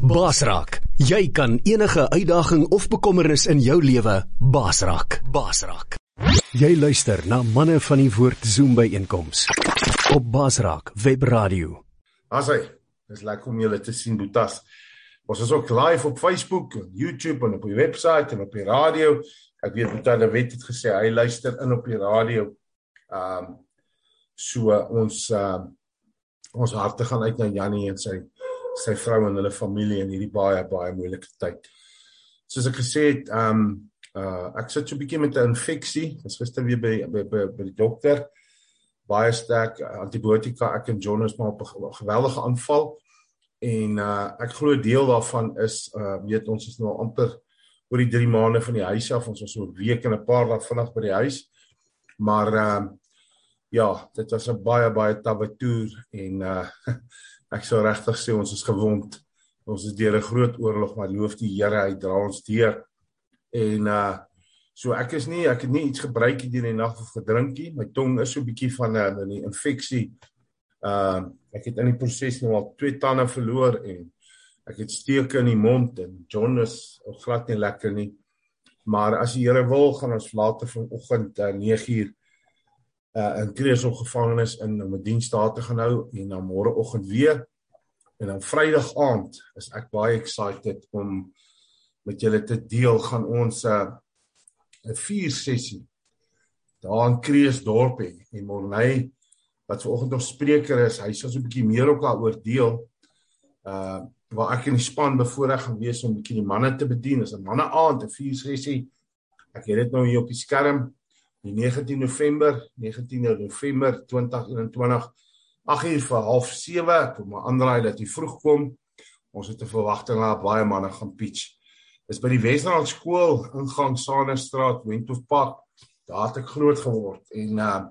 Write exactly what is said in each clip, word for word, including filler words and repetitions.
Baas raak. Jy kan enige uitdaging of bekommernis in jou lewe baas raak. Baas raak. Jy luister na Manne van die Woord Zoom byeenkoms op Baas Raak Webradio. Asai, dis lekker om julle te sien, Boetas. Ons is ook live op Facebook, YouTube en op die website en op die radio. Ek weet Boeta de Wet het gesê hy luister in op die radio. Um, so ons uh, ons harte gaan uit na Jannie en sy sy vrou en hulle familie in hierdie baie baie moeilike tyd. Soos ek gesê het, um, uh, ek sit so 'n bietjie met 'n infeksie. Ek was gister weer by by by, by die dokter. Baie sterk antibiotika. Ek en John is maar op 'n geweldige aanval. En uh, ek glo deel daarvan is uh, weet ons is nou amper oor die drie maande van die huis af. Ons was so 'n week en 'n paar dae vinnig by die huis. Maar uh, ja, dit was 'n baie baie tawe toer en uh, ek sou regtig sê ons is gewond. Ons is deur 'n groot oorlog, maar loof die Here, hy dra ons deur. En uh, so ek is nie, ek het nie iets gebruik hier in die nag of gedrink nie. My tong is so 'n bietjie van 'n uh, die infeksie. Uh, ek het in die proses nou al twee tande verloor en ek het steke in die mond en John is glad nie lekker nie. Maar as die Here wil, gaan ons later vanoggend uh, nege uur uh, in Kreeusel gevangenis in om 'n diens daar te gaan hou en dan môreoggend weer. En dan Vrydag aand is ek baie excited om met julle te deel, gaan ons 'n uh, vier sessie daar in Kreeusdorp hê en Morney wat vanoggend nog spreker is, hy sal so 'n bietjie meer ook daaroor deel. Uh waar ek in die span bevoorreg gaan wees om 'n bietjie die manne te bedien. Dis 'n manne aand, 'n vier sessie. Ek het dit nou hier op die skerm. Die negentiende November, negentiende November twintig eenentwintig, agt uur vir half sewe, ek wil maar aanraai dat jy vroeg kom. Ons het 'n verwagting dat baie manne gaan pitch. Dis by die Wesrand skool, ingang Sanestraat, Wentworth Park. Daar het ek groot geword en uh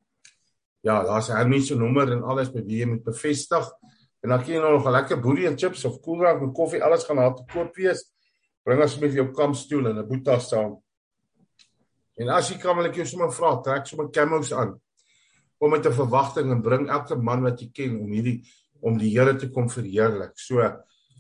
ja, daar's 'n hermense nommer en alles by wie jy moet bevestig. En dan kan jy nou nog 'n lekker boelie en chips of koeldrank en koffie, alles gaan daar te koop wees. Bring asseblief jou kampstoel en 'n boeta saam. En as jy kan, wil ek jou sommer vra, trek sommer camos aan. Kom met 'n verwagting en bring elke man wat jy ken om hierdie om die Here te kom verheerlik. So, ehm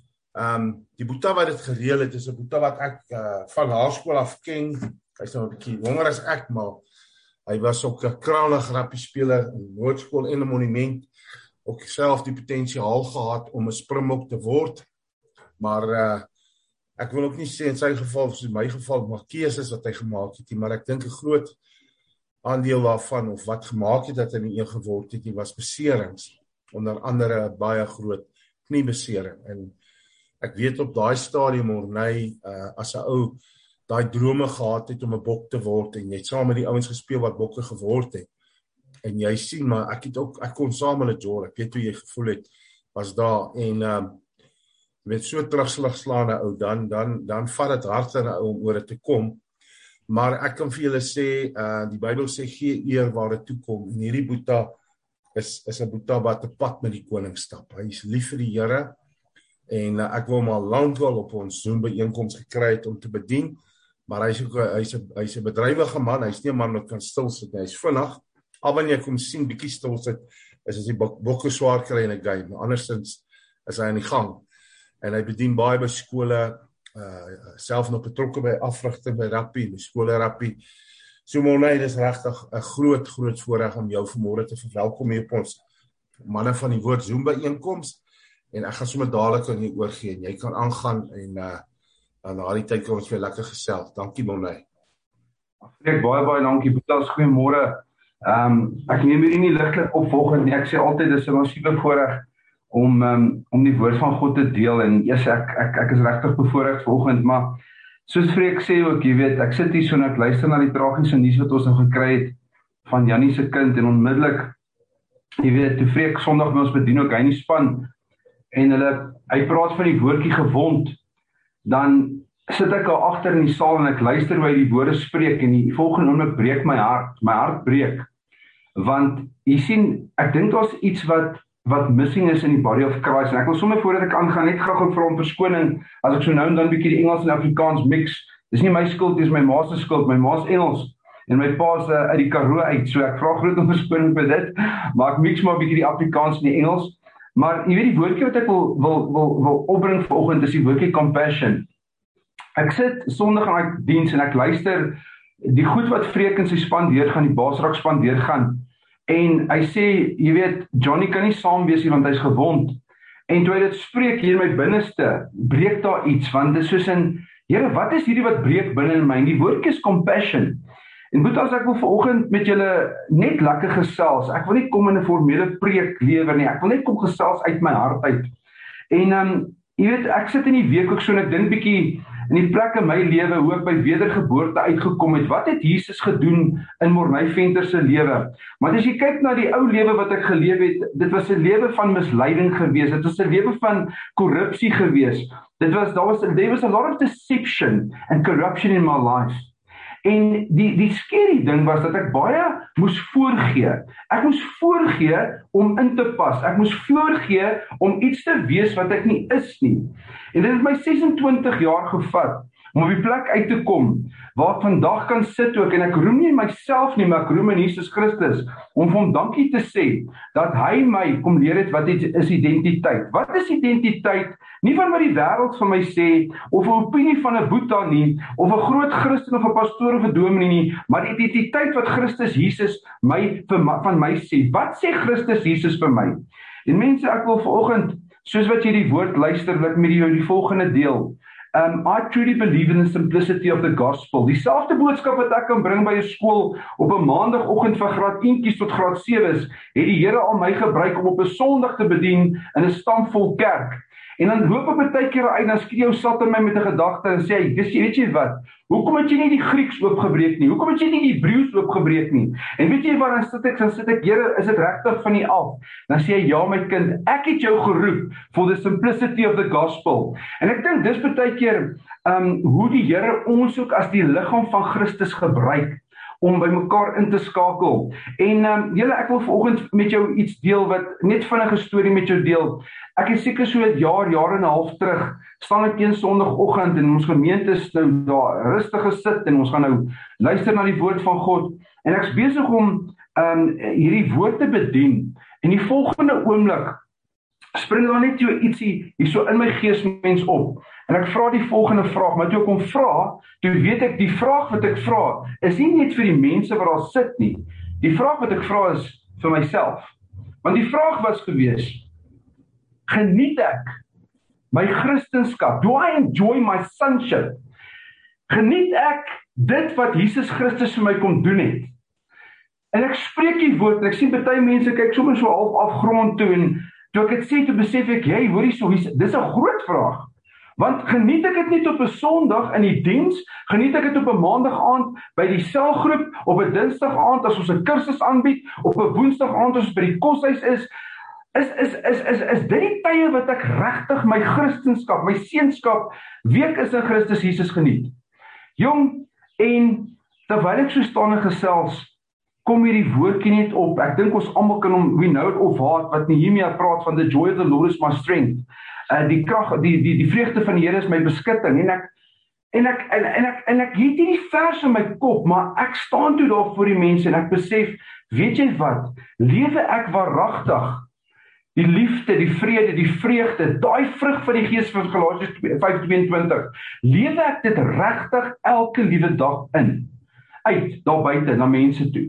um, die boeta wat dit gereël het, is 'n boeta wat ek uh, van laerskool af ken. Hy's nou 'n bietjie jonger as ek, maar hy was ook 'n kragtige rappiespeler in Noordskool en 'n Monument. Ook self die potensiaal gehad om 'n springbok te word. Maar uh, ek wil ook nie sê in sy geval, of in my geval, maar keuses wat hy gemaak het, maar ek dink 'n groot aandeel daarvan, of wat gemaak het dat hy nie een geword het, die was beserings. Onder andere 'n baie groot kniebesering. En ek weet op daai stadium Morney, uh, as 'n ou daai drome gehad het om 'n bok te word en jy het saam met die ouens gespeel wat bokke geword het. En jy sien maar ek het ook ek kon saam met hulle jol. Ek weet hoe jy gevoel het was daar en ehm um, met so terugslag slaande ou dan dan dan vat dit harder om oor dit te kom. Maar ek kan vir julle sê uh die Bybel sê gee eer waar dit toe kom. En hierdie boeta is is 'n boeta wat 'n pad met die koning stap. Hy is lief vir die Here en uh, ek wil hom al lankal op ons Zoom byeenkoms gekry het om te bedien. Maar hy's ook hy's 'n hy's 'n bedrywige man. Hy's nie 'n man wat kan stil sit nie. Hy's vinnig. Al wanneer jy kom sien bietjie stil sit, is as die bokke swaar kry in 'n game. Maar andersins is hy aan die gang. En hy bedien baie by skole, uh self nog betrokke by afrigting by rappie, by skole rappie. So Morney, dis regtig 'n groot groot voorreg om jou vanmôre te verwelkom hier op ons Manne van die Woord Zoom byeenkoms. En ek gaan sommer dadelik aan jou oorgee en jy kan aangaan en uh en na die tyd kan ons weer lekker gesels. Dankie Morney. Ek baie baie dankie Boetas, goeiemôre. Ehm um, ek neem hierdie nie ligtelik op vanoggend nie. Ek sê altyd dis 'n massiewe voorreg om um, om die woord van God te deel en eers ek ek ek is regtig bevoorreg vanoggend, maar soos Freek sê ook, jy weet, ek sit hier so en ek luister na die tragiese nuus wat ons nou gekry het van Jannie se kind en onmiddellik, jy weet, toe Freek Sondag by ons bedien ook hy nie span en hulle hy praat van die woordjie gewond, dan sit ek al agter in die saal en ek luister hoe hy die woorde spreek en die volgende oomblik breek my hart, my hart breek. Want jy sien, ek dink daar's iets wat wat missing is in die body of Christ. En ek wil sommer voordat ek aangaan net graag ook vir hom verskoning as ek so nou en dan bietjie die Engels en Afrikaans mix. Dis nie my skuld, dis my ma se skuld. My ma's Engels en my pa's uh, uit die Karoo uit. So ek vra groot om verskoning vir dit, maar ek mix maar bietjie die Afrikaans en die Engels. Maar jy weet die woordjie wat ek wil wil wil wil opbring vanoggend is die woordjie compassion. Ek sit Sondag aan die diens en ek luister die goed wat Freek en sy span deurgaan, die Basraak span deurgaan. En hy sê, jy weet, Johnny kan nie saam wees nie want hy's gewond. En toe hy dit spreek hier in my binneste, breek daar iets, want dit is soos in, Here, wat is hierdie wat breek binne in my? En die woordjie is compassion. En goed, as ek wil vanoggend met julle net lekker gesels, ek wil nie kom in 'n formele preek lewer nie, ek wil net kom gesels uit my hart uit. En um, jy weet, ek sit in die week ook so en ek dink bietjie in die plek in my lewe hoe ek by wedergeboorte uitgekom het. Wat het Jesus gedoen in Morney Venter se lewe? Maar as jy kyk na die ou lewe wat ek geleef het, dit was 'n lewe van misleiding gewees. Dit was 'n lewe van korrupsie gewees. Dit was daar was there was a lot of deception and corruption in my life. En die die scary ding was dat ek baie moes voorgee. Ek moes voorgee om in te pas. Ek moes voorgee om iets te wees wat ek nie is nie. En dit het my ses en twintig jaar gevat om op die plek uit te kom waar ek vandag kan sit ook en ek roem nie myself nie, maar ek roem in Jesus Christus om vir hom dankie te sê dat hy my kom leer het wat is identiteit. Wat is identiteit? Nie van wat die wêreld van my sê of 'n opinie van 'n Boeta nie of 'n groot Christen of 'n pastoor of 'n dominee nie, maar die identiteit wat Christus Jesus my van my sê. Wat sê Christus Jesus vir my? En mense, ek wil vanoggend, soos wat jy die woord luister, wil ek met jou die volgende deel. Um, I truly believe in the simplicity of the gospel. Dieselfde boodskap wat ek kan bring by 'n skool op 'n maandagooggend van graad een tot graad sewe, het die Here al my gebruik om op 'n Sondag te bedien in 'n stampvol kerk. En dan loop ek baie keer uit, dan skree jou sat in my met 'n gedagte en sê hy, dis weet jy wat? Hoekom het jy nie die Grieks oopgebreek nie? Hoekom het jy nie die Hebreëus oopgebreek nie? En weet jy wat, dan sit ek, dan sit ek, Here, is dit regtig van U af? Dan sê hy, ja my kind, ek het jou geroep for the simplicity of the gospel. En ek dink dis baie keer um, hoe die Here ons ook as die liggaam van Christus gebruik om by mekaar in te skakel. En um, julle, ek wil vanoggend met jou iets deel wat net vinnige storie met jou deel. Ek is seker so 'n jaar, jaar en 'n half terug, staan ek een Sondagoggend in ons gemeente is nou daar rustig gesit en ons gaan nou luister na die woord van God. En ek's besig om um, hierdie woord te bedien. En die volgende oomblik spring daar net so ietsie hier so in my geesmens op. En ek vra die volgende vraag, maar toe ek hom vra, toe weet ek die vraag wat ek vra is nie net vir die mense wat daar sit nie. Die vraag wat ek vra is vir myself. Want die vraag was gewees, geniet ek my Christenskap? Do I enjoy my sonship? Geniet ek dit wat Jesus Christus vir my kom doen het? En ek spreek die woord, en ek sien baie mense kyk sommer so half afgrond toe, en toe ek het sê, toe besef ek, hey, hoor hier so, dis 'n groot vraag. Want geniet ek dit net op 'n Sondag in die diens, geniet ek dit op 'n Maandag aand by die selgroep, op 'n Dinsdag aand as ons 'n kursus aanbied, op 'n Woensdag aand as ons by die koshuis is, is is is is is dit die tye wat ek regtig my Christenskap, my seunskap, week is in Christus Jesus geniet. Jong, en terwyl ek so staan en gesels, kom hierdie woordjie net op. Ek dink ons almal kan hom, we know it of heart, wat Nehemia praat van the joy of the Lord is my strength. Uh, die krag, die die die vreugde van die Here is my beskutting. En ek en ek en, en ek en ek het hierdie vers in my kop, maar ek staan toe daar voor die mense en ek besef, weet jy wat? Lewe ek waaragtig die liefde, die vrede, die vreugde, daai vrug van die Gees van Galasiërs vyf tweeëntwintig. Lewe ek dit regtig elke liewe dag in, uit daar buite na mense toe.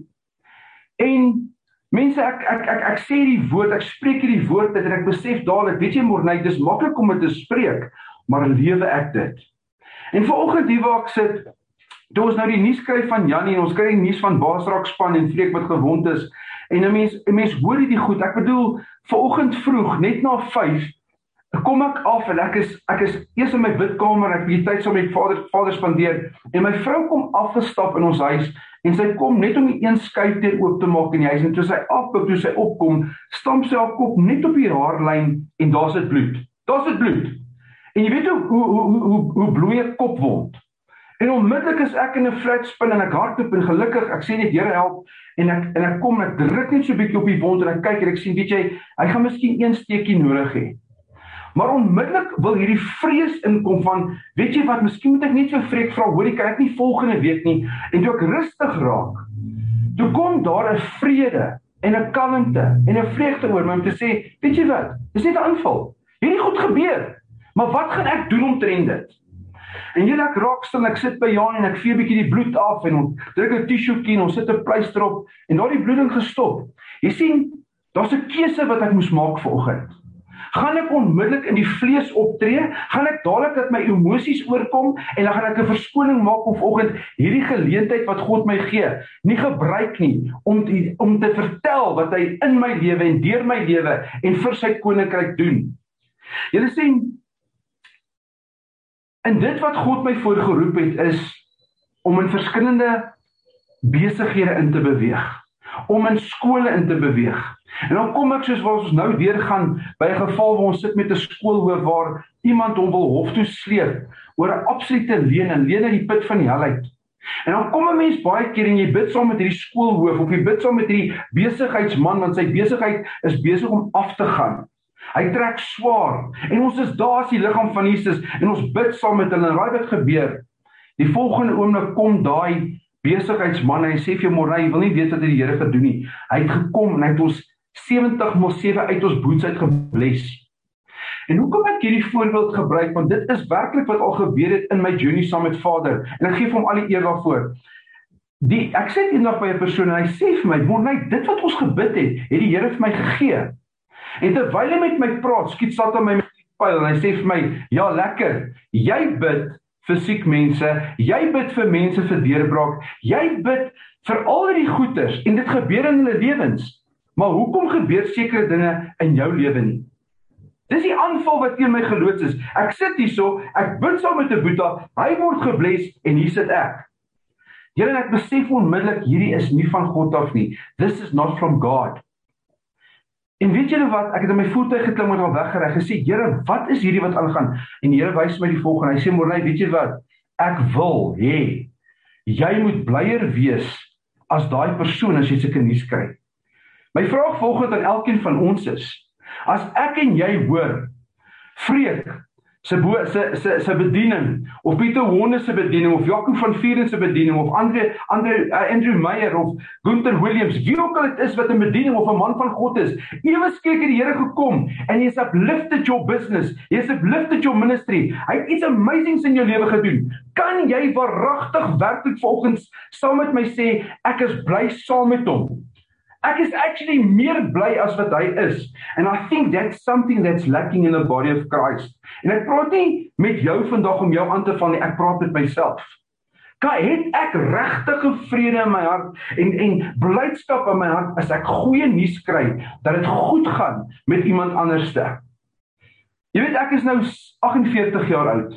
En mense, ek ek ek ek sê die woord, ek spreek hierdie woord en ek besef dadelik, weet jy Morney, dis maklik om dit te spreek, maar lewe ek dit. En vanoggend hier waar ek sit, toe ons nou die nuus kry van Jannie, en ons kry die nuus van Basraak span en Freek wat gewond is, en 'n mens 'n mens hoor hierdie goed. Ek bedoel, vanoggend vroeg, net na vyf, kom ek af en ek is ek is eers in my bidkamer, ek het die tyd saam met vader vader spandeer, en my vrou kom afgestap in ons huis, en sy kom net om die een skyfdeur oop te maak in die huis, en toe sy afkom, toe sy opkom, stamp sy haar kop net op die haarlyn, en daar's dit bloed. Daar's dit bloed. En jy weet hoe hoe hoe hoe, hoe bloei 'n kopwond. En onmiddellik is ek in 'n flat spin en ek hardloop en gelukkig, ek sê net Here help, en ek en ek kom en ek druk net so 'n bietjie op die wond en ek kyk en ek sien, weet jy, hy gaan miskien een steekie nodig hê. Maar onmiddellik wil hierdie vrees inkom van, weet jy wat, miskien moet ek net vir Freek vra, hoor ek kan ek nie volgende week nie, en toe ek rustig raak, toe kom daar 'n vrede, en 'n kalmte en 'n vreugde oor my om te sê, weet jy wat, dis net 'n aanval. Hierdie goed gebeur, maar wat gaan ek doen omtrent dit? En jy ek raak stil, ek sit by Jan en ek vee 'n bietjie die bloed af en ons druk 'n tissuekie en ons sit 'n pleister op en daar die bloeding gestop. Jy sien, daar's 'n keuse wat ek moes maak vanoggend. Gaan ek onmiddellik in die vlees optree? Gaan ek dadelik dat my emosies oorkom en dan gaan ek 'n verskoning maak om vanoggend hierdie geleentheid wat God my gee, nie gebruik nie om te, om te vertel wat hy in my lewe en deur my lewe en vir sy koninkryk doen. Julle sien, en dit wat God my voorgeroep het is om in verskillende besighede in te beweeg, om in skole in te beweeg. En dan kom ek soos waar ons nou deurgaan by 'n geval waar ons sit met 'n skoolhoof waar iemand hom wil hof toe sleep oor 'n absolute leen en leen uit die put van die hel uit. En dan kom 'n mens baie keer en jy bid saam met hierdie skoolhoof of jy bid saam met hierdie besigheidsman want sy besigheid is besig om af te gaan. Hy trek swaar en ons is daar as die liggaam van Jesus en ons bid saam met hulle en raai wat gebeur. Die volgende oomblik kom daai besigheidsman en hy sê vir jou môre, jy wil nie weet wat hy die Here gedoen nie. Hy het gekom en hy het ons sewentig maal sewe uit ons boets uit gebless. En hoekom ek hierdie voorbeeld gebruik, want dit is werklik wat al gebeur het in my journey saam met Vader en ek gee vir hom al die eer daarvoor. Die ek sit eendag by 'n persoon en hy sê vir my, "Môre, dit wat ons gebid het, het die Here vir my gegee." En terwyl hy met my praat, skiet Satan my met die pyl en hy sê vir my, "Ja, lekker. Jy bid vir siek mense, jy bid vir mense vir deurbraak, jy bid vir al hierdie goeders en dit gebeur in hulle lewens. Maar hoekom gebeur sekere dinge in jou lewe nie?" Dis die aanval wat teen my geloods is. Ek sit hierso, ek bid saam met 'n boeta, hy word gebless en hier sit ek. Julle en ek besef onmiddellik hierdie is nie van God af nie. This is not from God. En weet julle wat, ek het in my voertuig geklim en al weggery, gesê, Here, wat is hierdie wat aangaan? En die Here wys my die volgende, hy sê, Morney, weet jy wat, ek wil hê, jy moet blyer wees as daai persoon as jy sulke nuus kry. My vraag volgende aan elkeen van ons is, as ek en jy hoor, Freek, se, se, se, se bediening, of Pieter Honne se bediening, of Jacob van Vieren se bediening, of Andre, Andre, uh, Andrew Meyer, of Gunther Williams, wie ook al het is wat 'n bediening of 'n man van God is, ewe skielik het die Here gekom, en hy has uplifted your business, hy has uplifted your ministry, hy het iets amazings in jou lewe gedoen. Kan jy waaragtig werklik vanoggend saam met my sê, ek is bly saam met hom? Ek is actually meer bly as wat hy is. And I think that's something that's lacking in the body of Christ. En ek praat nie met jou vandag om jou aan te val nie, ek praat met myself. Kan het ek regtige vrede in my hart en, en blydskap in my hart as ek goeie nuus kry, dat dit goed gaan met iemand anderste. Jy weet, ek is nou agt en veertig jaar oud.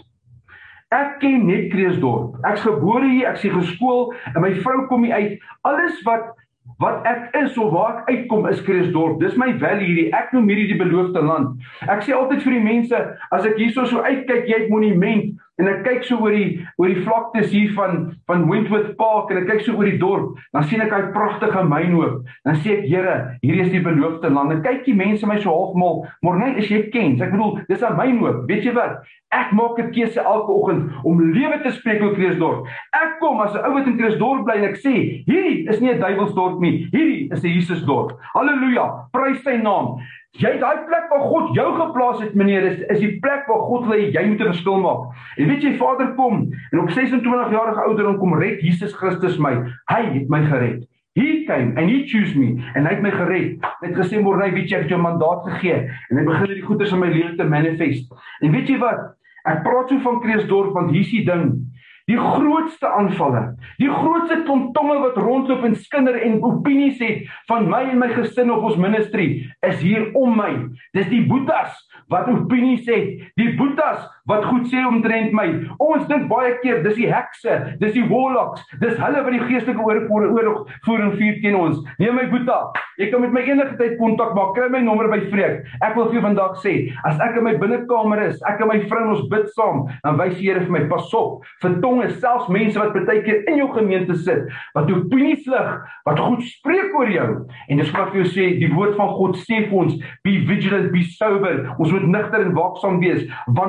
Ek ken net Kreeusdorp. Ek's gebore hier, ek's hier geskool, en my vrou kom hier uit. Alles wat Wat ek is of waar ek uitkom is Kreeusdorp. Dis my valley hierdie. Ek noem hierdie die beloofde land. Ek sê altyd vir die mense, as ek hierso so uitkyk, jy het monument, en ek kyk so oor die oor die vlaktes hier van van Wentworth Park en ek kyk so oor die dorp, dan sien ek daai pragtige mynhoop. Dan sê ek, Here, hierdie is die beloofde land. En kyk die mense my so halfmal, Morney, is jy kens? Ek bedoel, dis 'n mynhoop. Weet jy wat? Ek maak 'n keuse elke oggend om lewe te spreek oor Kreeusdorp. Ek kom as 'n ou wat in Kreeusdorp bly en ek sê, hierdie is nie 'n duiwelsdorp nie. Hierdie is 'n Jesusdorp. Halleluja. Prys sy naam. Jy daai plek waar God jou geplaas het, meneer, is is die plek waar God wil hê jy moet 'n verskil maak. En weet jy, Vader kom en op ses en twintig jarige ouderdom kom red Jesus Christus my. Hy het my gered. He came and he chose me en hy het my gered. Hy het gesê, Morney, weet jy, ek het jou mandaat gegee en hy begin die goeders in my lewe te manifest. En weet jy wat? Ek praat so van Kreeusdorp want hier is die ding. Die grootste aanvalle, die grootste tontonge wat rondloop en skinder en opinies het van my en my gesin of ons ministry, is hier om my. Dis die boetas wat opinies het, die boetas wat goed sê omtrent my. Ons dink baie keer, dis die hekse, dis die warlocks, dis hulle wat die geestelike oorlog voer en vuur teen ons. Nee my boeta, jy kan met my enige tyd kontak maak, kry my nommer by Freek. Ek wil vir jou vandag sê, as ek in my binnekamer is, ek en my vrou ons bid saam, dan wys die Here vir my, pas op, vir is selfs mense wat baie keer in jou gemeente sit, wat opinies lig, wat goed spreek oor jou. En dis wat ek vir jou sê, die woord van God sê vir ons, be vigilant, be sober, ons moet nigter en waaksaam wees, want die vyand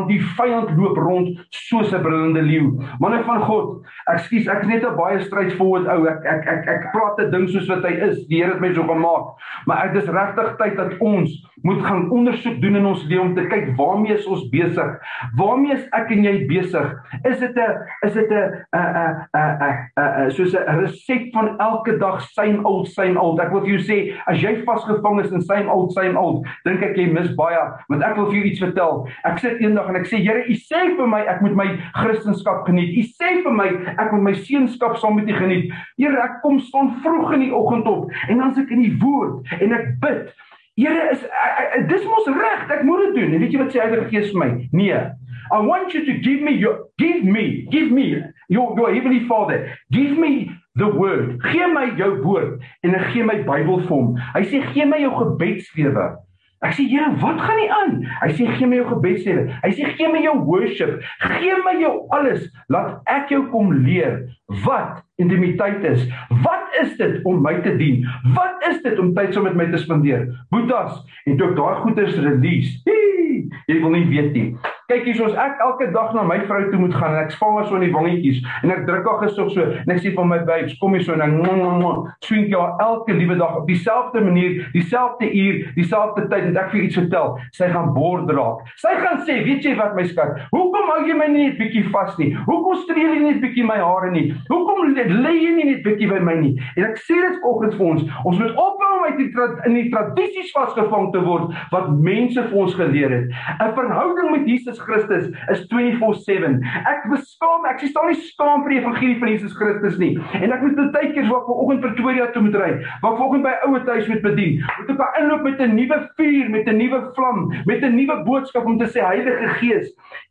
vyand loop rond soos 'n brullende leeu. Manne van God, ekskuus, ek is net 'n baie straightforward ou. Ek ek ek ek praat 'n ding soos wat hy is. Die Here het my so gemaak. Maar ek dis regtig tyd dat ons moet gaan ondersoek doen in ons lewe om te kyk waarmee is ons besig? Waarmee is ek en jy besig? Is dit 'n is dit 'n 'n 'n 'n soos 'n resep van elke dag same old same old? Ek wil vir jou sê, as jy vasgevang is in same old same old, dink ek jy mis baie, want ek wil vir jou iets vertel. Ek sit eendag en ek sê, Here, U sê vir my ek moet my Christendom geniet. U sê vir my ek moet my seunskap saam met U geniet. Here, ek kom staan vroeg in die oggend op en dan sit ek in die woord en ek bid. Here, is ek, ek, dis mos reg, ek moet dit doen. En weet jy wat sê Heilige Gees vir my? Nee. I want you to give me your give me, give me your, your heavenly Father. Give me the word. Gee my jou woord en ek gee my Bybel vir hom. Hy sê gee my jou gebedslewe. Ek sê, Here, wat gaan nie aan? Hy sê, gee my jou gebedslewe. Hy sê, gee my jou worship. Gee my jou alles. Laat ek jou kom leer wat intimiteit is. Wat is dit om my te dien? Wat is dit om tyd saam met my te spandeer? Boetas, en toe ek daai goeders release, hee, jy wil nie weet nie. Kyk hier, soos ek elke dag na my vrou toe moet gaan, en ek vang haar so in die wangetjies, en ek druk haar gesig so, en ek sê van my babes, kom hier so, en ek swink jou elke liewe dag, op dieselfde manier, dieselfde uur, dieselfde tyd, en ek vir iets vertel, sy gaan bord raak. Sy gaan sê, weet jy wat my skat, hoekom hou jy my nie net bietjie vas nie? Hoekom streel jy net bietjie my hare nie? Hoekom lê jy nie net bietjie by my nie? En ek sê dit vanoggend vir ons, ons moet ophou om uit die in die tradisies vasgevang te word, wat mense vir ons geleer het. 'n Verhouding met Jesus Christus is twenty-four seven. Ek beskaam, ek staan nie skaam vir die evangelie van Jesus Christus nie. En ek moet baie keer waar ek vanoggend Pretoria toe moet ry, waar ek vanoggend by ouer tuis moet bedien, moet ek daar inloop met 'n nuwe vuur, met 'n nuwe vlam, met 'n nuwe boodskap om te sê Heilige Gees.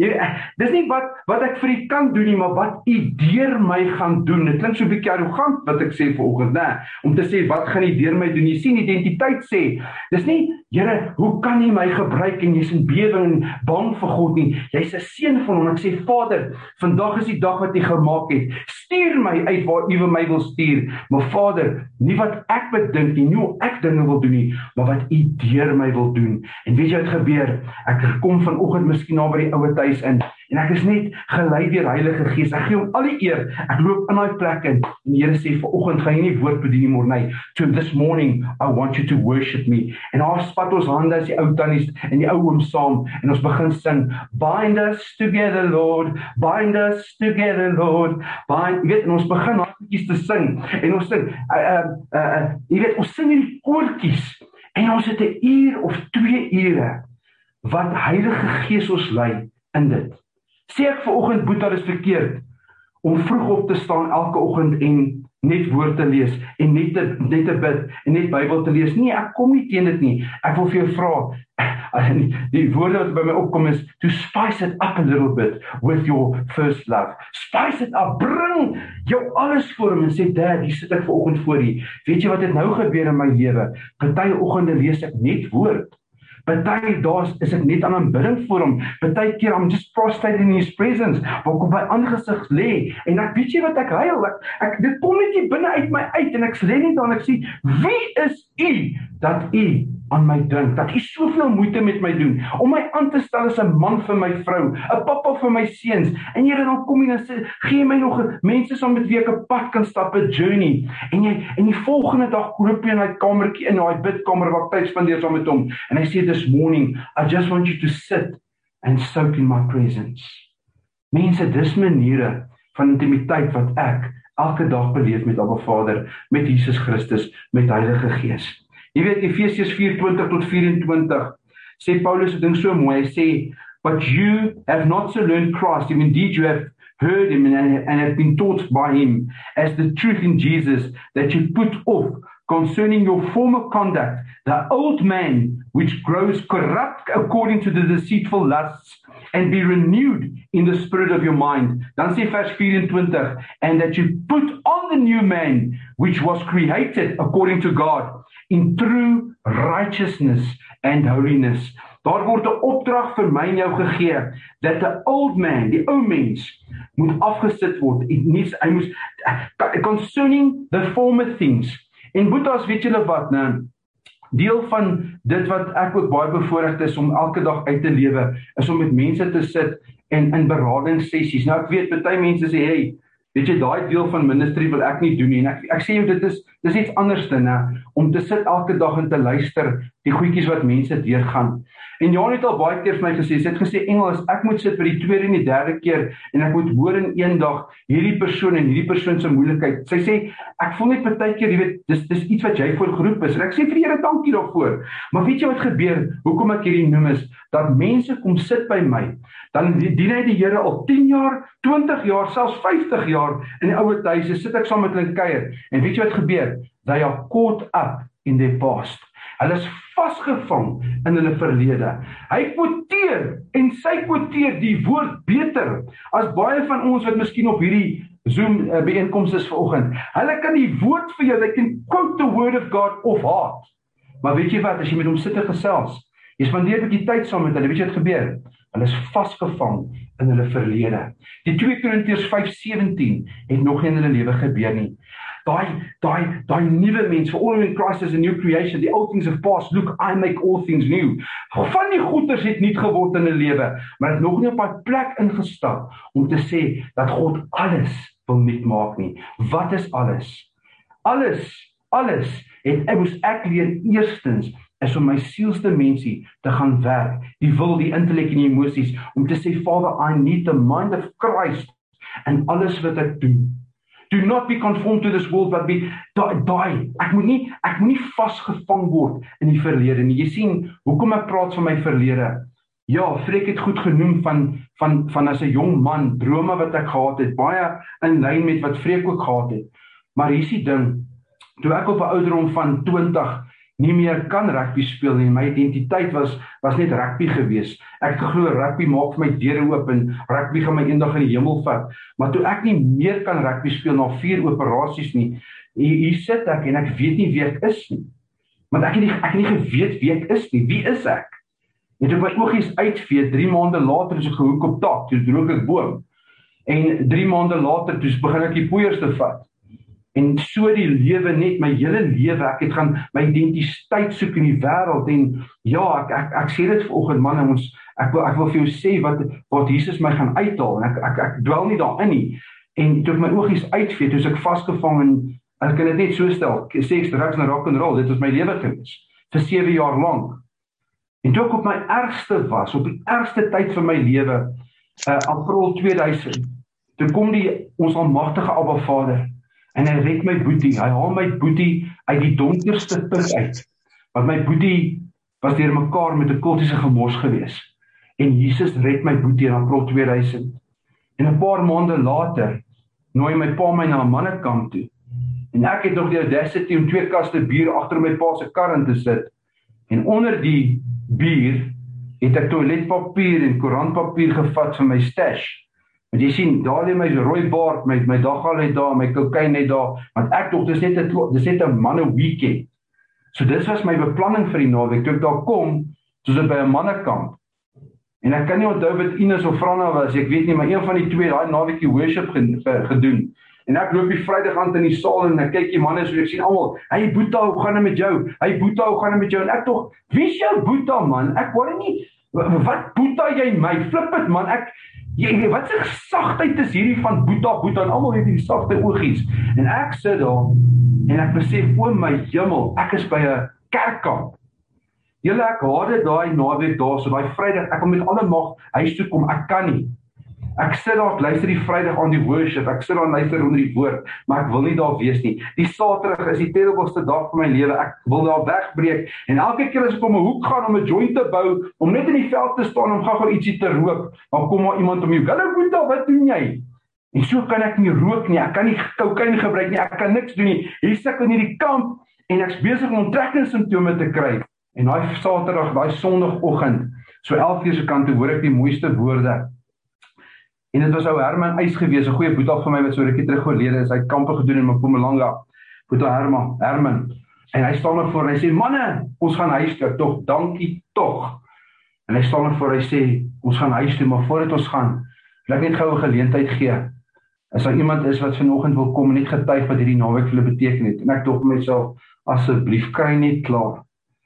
Dis nie wat wat ek vir U kan doen nie, maar wat U deur my gaan doen. Dit klink so 'n bietjie arrogant wat ek sê vanoggend, né? Om te sê wat gaan U deur my doen? Jy sien identiteit sê. Dis nie, Here, hoe kan U my gebruik en jy's in bewering en bang vir God nie. Jy's 'n seun van hom. Ek sê Vader, vandag is die dag wat U gemaak het. Stuur my uit waar U vir my wil stuur. Maar Vader, nie wat ek bedink nie, nie hoe ek dinge wil doen nie, maar wat U deur my wil doen. En weet jy wat gebeur? Ek kom vanoggend miskien na by die ouer tuis in en ek is net gelei deur Heilige Gees. Ek gee hom al die eer. Ek loop in daai plek in en die Here sê vanoggend gaan jy nie woord bedien nie môre nie. To this morning I want you to worship me. En ons spat ons hande as die ou tannies en die ou ooms saam en ons begin sing. Bind us together, Lord. Bind us together, Lord. Bind, jy weet, en ons begin hartjies te sing en ons sing uh, uh, uh, jy weet, ons sing hierdie koortjies en ons het 'n uur of twee ure wat Heilige Gees ons lei in dit. Sê ek vanoggend Boeta is verkeerd om vroeg op te staan elke oggend en net woord te lees en net te, net te bid en net Bybel te lees. Nee, ek kom nie teen dit nie. Ek wil vir jou vra, die woorde wat by my opkom is, to spice it up a little bit with your first love. Spice it up, bring jou alles voor hom en sê, Dad, hier sit ek vanoggend voor U. Weet jy wat het nou gebeur in my lewe? Party oggende lees ek net woord. Party dae is ek net aan aanbidding voor hom. Party keer I'm just prostrated in His presence, waar ek op my aangesig lê en ek weet jy wat ek huil. Ek, ek dit kom net hier binne uit my uit en ek lê net daar en ek sê, wie is U dat U aan my dink, dat U soveel moeite met my doen, om my aan te stel as 'n man vir my vrou, 'n pappa vir my seuns, en Here dan kom jy en sê, gee my nog mense saam met wie ek 'n pad kan stap, 'n journey, en jy, en die volgende dag loop jy in daai kamertjie, in daai bidkamer waar ek tyd spandeer saam met hom, en hy sê, this morning, I just want you to sit and soak in my presence. Mense, dis maniere van intimiteit wat ek elke dag beleef met Abba Vader, met Jesus Christus, met Heilige Gees. Jy weet, Efesiërs four twenty tot twenty-four, sê Paulus 'n ding so mooi, hy sê, but you have not so learned Christ, if indeed you have heard Him and, and have been taught by Him, as the truth in Jesus, that you put off concerning your former conduct, the old man, which grows corrupt according to the deceitful lusts, and be renewed in the spirit of your mind. Dan sê vers twenty-four, and that you put on the new man, which was created according to God, in true righteousness and holiness. Daar word 'n opdrag vir my en jou gegee, dat the old man, die ou mens, moet afgesit word. Nie, hy moes, concerning the former things. En Boetas, weet julle wat, nou, deel van dit wat ek ook baie bevoorreg is om elke dag uit te lewe, is om met mense te sit en in beradingssessies. Nou ek weet, baie mense sê, hey, weet jy, daai deel van ministry wil ek nie doen nie. En ek, ek sê jou, dit is, dit is iets anders dan, om te sit elke dag en te luister, die goedjies wat mense deurgaan. En Jan het al baie keer vir my gesê, sy het gesê, Engels, ek moet sit vir die tweede en die derde keer, en ek moet hoor in een dag, hierdie persoon en hierdie persoon se moeilikheid. Sy sê, ek voel net partykeer, jy weet, dis, dis iets wat jy voor geroep is, en ek sê vir die Here dankie daarvoor. Maar weet jy wat gebeur, hoekom ek hierdie noem is, dat mense kom sit by my, dan dien hy die Here al tien jaar, twintig jaar, selfs vyftig jaar, in die ouer huise, sit ek saam met hulle kuier, en weet jy wat gebeur? They are caught up in their past. Hulle is vasgevang in hulle verlede. Hy quoteer en sy quoteer die woord beter as baie van ons wat miskien op hierdie Zoom uh, bijeenkomst is vanoggend. Hulle kan die woord vir jou, they can quote the word of God of heart. Maar weet jy wat, as jy met hom sit en gesels, jy spandeer 'n bietjie tyd saam met hulle, weet jy wat gebeur? Hulle is vasgevang in hulle verlede. Die twee Korintiërs vyf sewentien het nog nie in hulle lewe gebeur nie. Daai, daai, daai nuwe mens, for all in Christ is a new creation, the old things have passed, look, I make all things new. Van die goeders het niet geword in hulle lewe, maar het nog nie op die plek ingestap, om te sê, dat God alles wil niet maak nie. Wat is alles? Alles, alles, het ek moes ek leer eerstens, is om my sielsdimensie te gaan werk, die wil, die intellek en die emoties, om te sê, Father, I need the mind of Christ, en alles wat ek doen. Do not be conformed to this world, but be, die, die. Ek moet nie, ek moet nie vasgevang word in die verlede nie. Jy sien, hoekom ek praat van my verlede? Ja, Freek het goed genoem van, van, van as 'n jong man, drome wat ek gehad het, baie in lyn met wat Freek ook gehad het. Maar hier is die ding, toe ek op 'n ouderdom van twintig nie meer kan rugby speel nie, my identiteit was, was net rugby gewees. Ek glo rugby maak vir my deure oop en rugby gaan my eendag in die hemel vat. Maar toe ek nie meer kan rugby speel na vier operasies nie, hier, hier sit ek en ek weet nie wie ek is nie. Want ek het nie, ek het nie geweet wie ek is nie. Wie is ek? En toe my oogies uitvee, drie maande later is ek gehoek op tak, toe droog ek boom. En drie maande later, toe begin ek die poeiers te vat. En so die lewe net, my hele lewe, ek het gaan my identiteit soek in die wêreld, en ja, ek, ek, ek sê dit vanoggend, man, ons, ek, wil, ek wil vir jou sê, wat, wat Jesus my gaan uithaal, en ek, ek, ek dwel nie daarin nie, en toe ek my oogies uitvee, toe is ek vasgevang, en ek kan dit net so stel, seks, drugs en rock and roll, dit was my lewe gewees, vir sewe jaar lang, en toe ek op my ergste was, op die ergste tyd van my lewe, uh, april tweeduisend, toe kom die, ons almagtige Abba Vader, en hy red my boetie, hy haal my boetie uit die donkerste put uit, want my boetie was deur mekaar met 'n kultiese gemors gewees, en Jesus red my boetie in april tweeduisend, en 'n paar maande later, nooi my pa my na 'n mannekamp toe, en ek het nog die audacity om twee kaste bier agter my pa se kar in te sit, en onder die bier, het ek toiletpapier en koerantpapier gevat vir my stash. Want jy sien, daar lê my rooi baard, my, my daggal het daar, my kokain het daar, want ek toch, dis net 'n dis net 'n manne weekend. So dis was my beplanning vir die naweek, toe ek daar kom, soos dit by 'n mannekamp. En ek kan nie onthou wat Ines of Franna was, ek weet nie, maar een van die twee, daai naweekie worship gedoen. En ek loop die Vrydag aand in die saal en ek kyk die manne, so ek sien almal, hey Boeta, hoe gaan dit met jou? Hey Boeta, hoe gaan dit met jou? En ek toch, wie is jou Boeta, man? Ek hoor nie, wat Boeta jy my? Flip het, man, ek, jy, wat se sagtheid is hierdie van Boeta, Boeta, en almal het die sagte oogies. En ek sit daar, en ek besef, o my hemel, ek is by 'n kerkkamp. Julle, ek haat dit daai naweek daar, so daai Vrydag, ek kom met alle mag huis toe kom, ek kan nie. Ek sit daar, ek luister die Vrydag aan die worship, ek sit daar en luister onder die woord, maar ek wil nie daar wees nie. Die Saterdag is die terribelste dag van my lewe, ek wil daar wegbreek, en elke keer as ek om 'n hoek gaan om 'n joint te bou, om net in die veld te staan, om gou-gou ietsie te rook, dan kom maar iemand om jou, hallo Boeta, wat doen jy? En so kan ek nie rook nie, ek kan nie kokain gebruik nie, ek kan niks doen nie, hier sit ek in hierdie kamp, en ek is besig om onttrekkingssymptome te kry, en daai Saterdag, daai Sondagoggend, so elf uur se kant, toe hoor ek die mooiste woorde. En dit was ou Herman Eis gewees, 'n goeie boetie van my wat so rukkie terug oorlede is, hy het kampe gedoen in Mpumalanga, boetie Herman, Herman, en hy staan er voor, en hy sê, manne, ons gaan huis toe, toch, dankie, toch, en hy staan er voor, hy sê, ons gaan huis toe, maar voordat ons gaan, wil ek net gou 'n geleentheid gee, as daar iemand is wat vanoggend wil kom, en net getuig wat hierdie naweek vir hulle beteken het, en ek dog vir myself, asseblief, kry net klaar,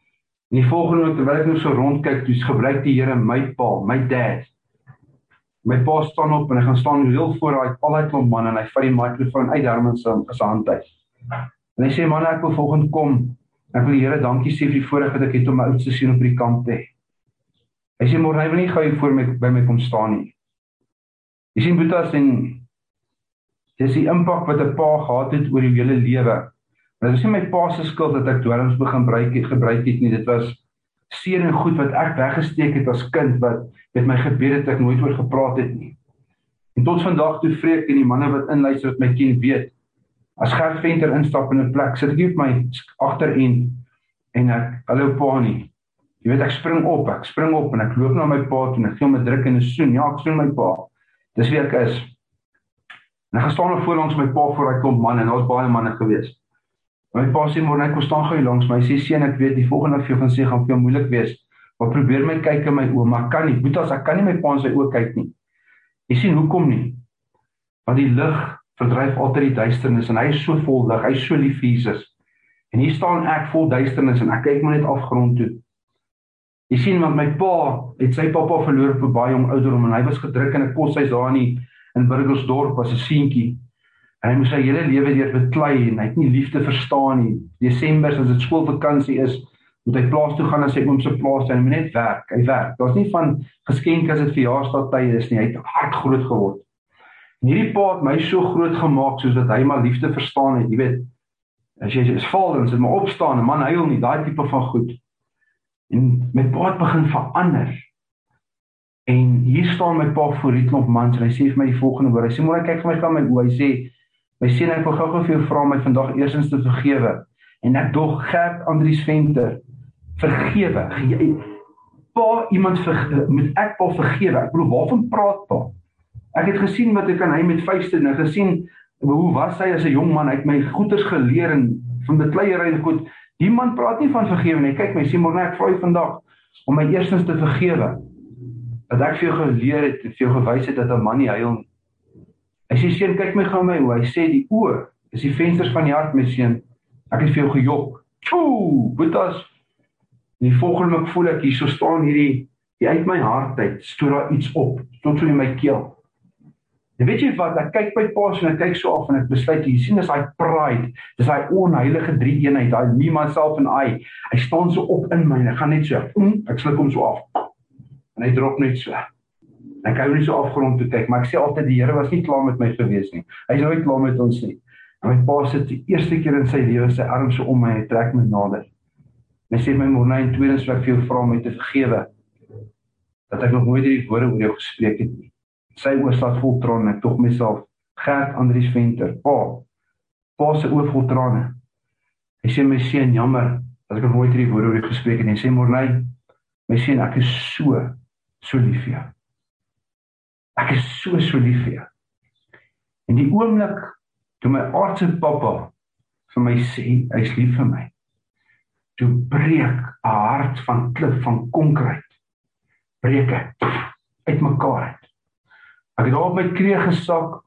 En die volgende oomblik, terwyl ek nou so rondkyk, toe gebruik die Here my pa, my dad. My pa staan op en hy gaan staan heel voor daai al daai klomp man en hy vat die microfoon uit Herman se se hand uit. En hy sê, man, ek wil volgende kom. Ek wil die Here dankie sê vir die voorreg wat ek het om my oudste seun op die kamp te hê. Hy sê, môre, hy wil nie gou hier voor my, by my kom staan nie. Jy sien, Boetas, en dis die impak wat 'n pa gehad het oor die hele lewe. Maar dit was nie my pa se skuld dat ek dwelms begin gebruik het, gebruik het nie. Dit was seer en goed wat ek weggesteek het as kind, wat met my gebeur het, ek nooit oor gepraat het nie. En tot vandag toe vreek en die manne wat inluister wat my ken weet, as Gert Venter instap in 'n plek, sit ek nie op my agterend en ek, hallo pa nie. Jy weet, ek spring op, ek spring op en ek loop na my pa toe en ek gee hom 'n druk en 'n soen. Ja, ek soen my pa. Dis wie ek is. En ek gaan staan nog voor langs my pa voor hy klomp manne en daar's baie manne gewees. My pa sê, môre, ek kom staan gou hier langs my. Hy sê, seun, ek weet die volgende wat vir jou gaan sê gaan vir jou moeilik wees. Maar probeer my kyk in my oë, maar ek kan nie. Boetas, ek kan nie my pa in sy oë kyk nie. Jy sien hoekom nie? Want die lig verdryf altyd die duisternis en hy is so vol lig, hy is so lief vir Jesus. En hier staan ek vol duisternis en ek kyk maar net afgrond toe. Jy sien, want my pa het sy pappa verloor op 'n baie jong ouderdom en hy was gedruk in 'n koshuis daar in in Burgersdorp as 'n seentjie. En hy moes sy hele lewe deur beklei en hy het nie liefde verstaan nie. Desember, as dit skoolvakansie is, moet hy plaas toe gaan na sy oom se plaas en hy moet net werk. Hy werk. Daar's nie van geskenke as dit verjaarsdagtye is nie. Hy het hard groot geword. En hierdie pa het my so groot gemaak soos dat hy maar liefde verstaan het. Jy weet, as jy is val dan sit maar opstaan, 'n man huil nie, daai tipe van goed. En my pa het begin verander. En hier staan my pa voor die klomp mans en hy sê vir my die volgende woord. Hy sê, môre, kyk vir my van my oë. Hy sê, my seun, ek wil gou-gou vir jou vra my vandag eerstens te vergewe. En ek dog Gert Andries Venter, vergewe. Ge pa, iemand vergewe, moet ek pa vergewe? Ek bedoel, waarvan praat pa? Ek het gesien wat ek aan hy met vuiste en gesien hoe was hy as 'n jong man. Hy het my goeders geleer en van bekleierery en goed. Die man praat nie van vergewe nie. Kyk my, sê môre, ek vra jou vandag om my eerstens te vergewe. Dat ek vir jou geleer het, vir jou gewys het dat 'n man nie huil nie. Hy sê, seun, kyk my gou my hoe. Hy sê, die oë is die vensters van die hart, my seun. Ek het vir jou gejok. Tjoe, Boetas. En die volgende oomblik voel ek hier, so staan hierdie, hier uit my hart uit, stoot daar iets op, tot so in my keel. En weet jy wat, ek kyk by paas en ek kyk so af en ek besluit, jy sien, dis hy pride, dis hy onheilige drie eenheid, hy me, myself en I, hy staan so op in my, en ek gaan net so, ek sluk hom so af, en hy drop net so. Ek hou nie so afgrond toe kyk, maar ek sê altyd, die Here was nie klaar met my gewees nie, hy is nooit klaar met ons nie. En my pa sit die eerste keer in sy lewe, sy arm so om my, hy trek my nader. En hy sê my, môre, en tweedens wil ek vir jou vra om my te vergewe, dat ek nog nooit die woorde oor jou gespreek het nie. Sy oë staat vol trane, ek tog myself, Gert Andries Venter, pa, pa se oë vol trane. Hy sê, my seun, jammer, dat ek nog nooit die woorde oor jou gespreek het nie. Hy sê, môre, my seun, ek is so, so lief vir jou. Ek is so, so lief vir jou. En die oomblik, toe my aardse pappa vir my sê, hy is lief vir my, toe breek 'n hart van klip, van konkreet, breek ek, uit mekaar uit. Ek het daar op my knieë gesak,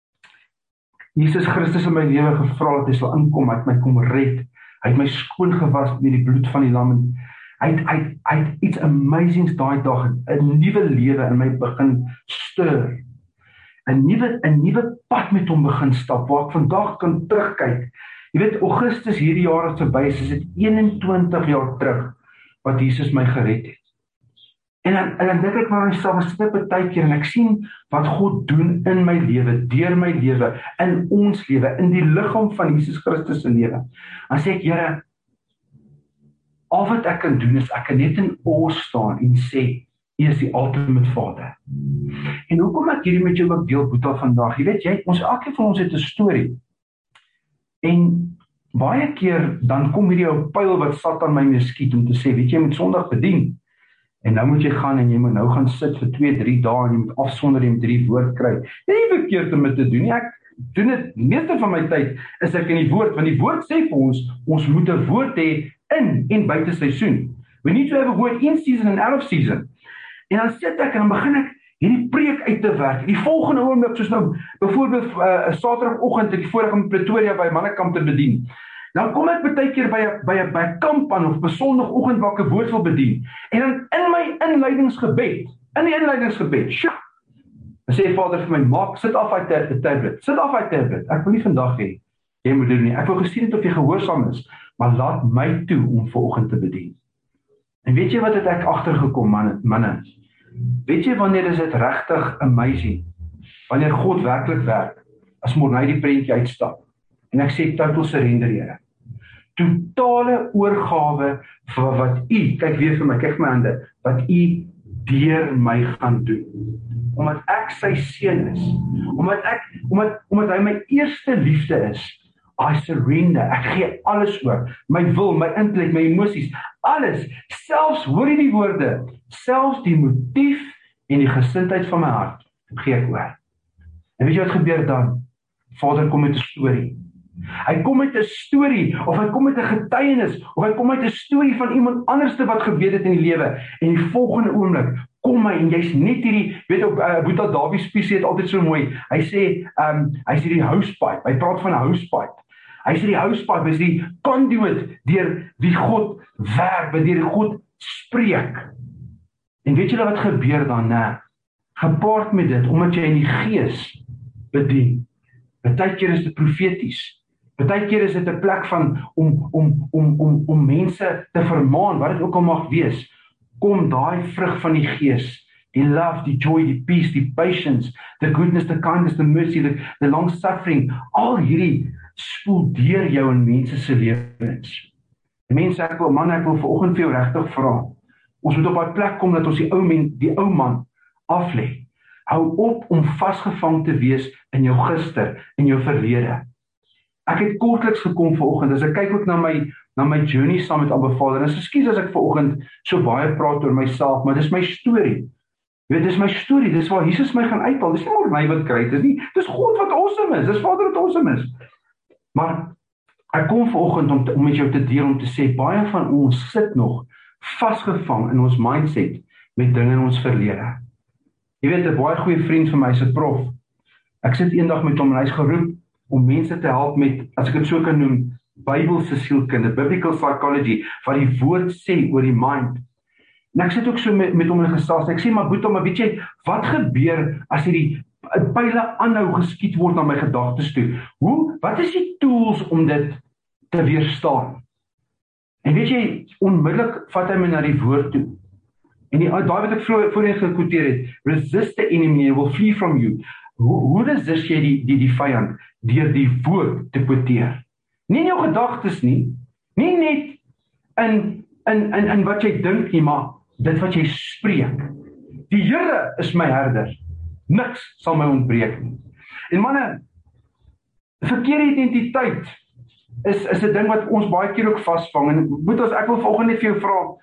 Jesus Christus in my lewe gevra dat hy sal inkom, hy het my kom red, hy het my skoon gewas met die bloed van die lam, hy het, hy het, hy het iets amazings daai dag, 'n nuwe lewe in my begin stuur, 'n nuwe 'n nuwe pad met hom begin stap, waar ek vandag kan terugkyk. Jy weet, Augustus hierdie jaar het verby, is dit eenentwintig jaar terug, wat Jesus my gered het. En dan, en dan dink ek maar myself, as dit baie keer, en ek sien wat God doen in my lewe, deur my lewe, in ons lewe, in die liggaam van Jesus Christus se lewe. Dan sê ek, Here, al wat ek kan doen is, ek kan net in awe staan en sê, U is die ultimate Vader. En hoekom ek hierdie met jou ook deel, Boeta, vandag? Jy weet, jy, ons elkeen van ons het 'n storie. En baie keer, dan kom hierdie ou pyl wat Satan my mee skiet, om te sê, weet jy, jy moet Sondag bedien. En nou moet jy gaan en jy moet nou gaan sit vir twee, drie dae en jy moet afsonder en drie woord kry. Jy het nie verkeerd om dit te doen nie. Ek doen dit, die meeste van my tyd is ek in die woord, want die woord sê vir ons, ons moet 'n woord hê in en buite seisoen. We need to have a word in season and out of season. En dan sit ek en dan begin ek hierdie preek uit te werk. Die volgende oomblik, soos nou, byvoorbeeld uh, Saterdagoggend het ek voorreg om Pretoria by Mannekamp te bedien. Dan kom ek baie keer by 'n by 'n by 'n kamp aan of 'n Sondagoggend waar ek 'n woord wil bedien. En dan in my inleidingsgebed, in die inleidingsgebed, sjoe, dan sê Vader vir my, maak, sit af uit die tablet, sit af uit die tablet. Ek wil nie vandag hê jy moet doen nie. Ek wil gesien het of jy gehoorsaam is, maar laat my toe om vanoggend te bedien. En weet jy wat het ek agtergekom, man, manne? Weet jy wanneer is dit regtig amazing? Wanneer God werklik werk, as Morney die prentjie uitstap. En ek sê total surrender, Here. Totale oorgawe vir wat U, kyk weer vir my, kyk my hande, wat U deur my gaan doen. Omdat ek sy seun is, omdat ek, omdat, omdat hy my eerste liefde is, I surrender, ek gee alles oor, my wil, my intellek, my emosies, alles, selfs, hoor jy die woorde, selfs die motief en die gesindheid van my hart, gee ek oor. En weet jy wat gebeur dan? Vader kom met 'n storie. Hy kom met 'n storie, of hy kom met 'n getuienis, of hy kom met 'n storie van iemand anderste wat gebeur het in die lewe, en die volgende oomblik, kom hy, en jy's net hierdie, weet ook, uh, Boeta Dawie Spies het altyd so mooi, hy sê, um, hy sê die housepipe, hy praat van 'n housepipe, hy sê die housepipe is die conduit, deur wie God werk, deur die God spreek, en weet julle wat gebeur dan, ne? Gepaard met dit, omdat jy in die gees bedien, baie keer is dit profeties, baie keer is dit 'n plek van, om, om, om, om, om mense te vermaan, wat dit ook al mag wees, kom daai vrug van die gees, die love, die joy, die peace, die patience, the goodness, the kindness, the mercy, the, the long suffering, al hierdie spoel deur jou in mense se lewens. En mense, ek wil, man, ek wil vanoggend vir jou regtig vra, ons moet op daai plek kom dat ons die ou men, die ou man aflê. Hou op om vasgevang te wees in jou gister, in jou verlede. Ek het kortliks gekom vanoggend, as ek kyk ook na my, na my journey saam met Abba Vader, en ekskuus as ek vanoggend so baie praat oor myself, maar dis my storie. Jy weet, dis my storie, dis waar Jesus my gaan uithaal, dis nie maar my wat kry, dis nie, dis God wat awesome is, dis Vader wat awesome is. Maar, ek kom vanoggend om, te, om met jou te deel, om te sê, baie van ons sit nog vasgevang in ons mindset, met dinge in ons verlede. Jy weet, 'n baie goeie vriend van my is 'n prof. Ek sit eendag met hom en hy's geroep om mense te help met, as ek dit so kan noem, Bybelse sielkunde, biblical psychology, wat die woord sê oor die mind. En ek sit ook so met, met hom in gesels. Ek sê, maar Boeta, maar weet jy, wat gebeur as hierdie pile aanhou geskiet word na my gedagtes toe? Hoe, wat is die tools om dit te weerstaan? En weet jy, onmiddellik vat hy my na die woord toe. En die, daai wat ek voorheen gekwoteer het, resist the enemy, he will flee from you. Hoe, hoe resist jy die, die, die vyand? Deur die woord te kwoteer. Nie in jou gedagtes nie, nie net in, in, in, in wat jy dink nie, maar dit wat jy spreek. Die Here is my herder, niks sal my ontbreek nie. En manne, verkeerde identiteit is, is 'n ding wat ons baie keer ook vasvang, en moet ons, ek wil vanoggend net vir jou vra,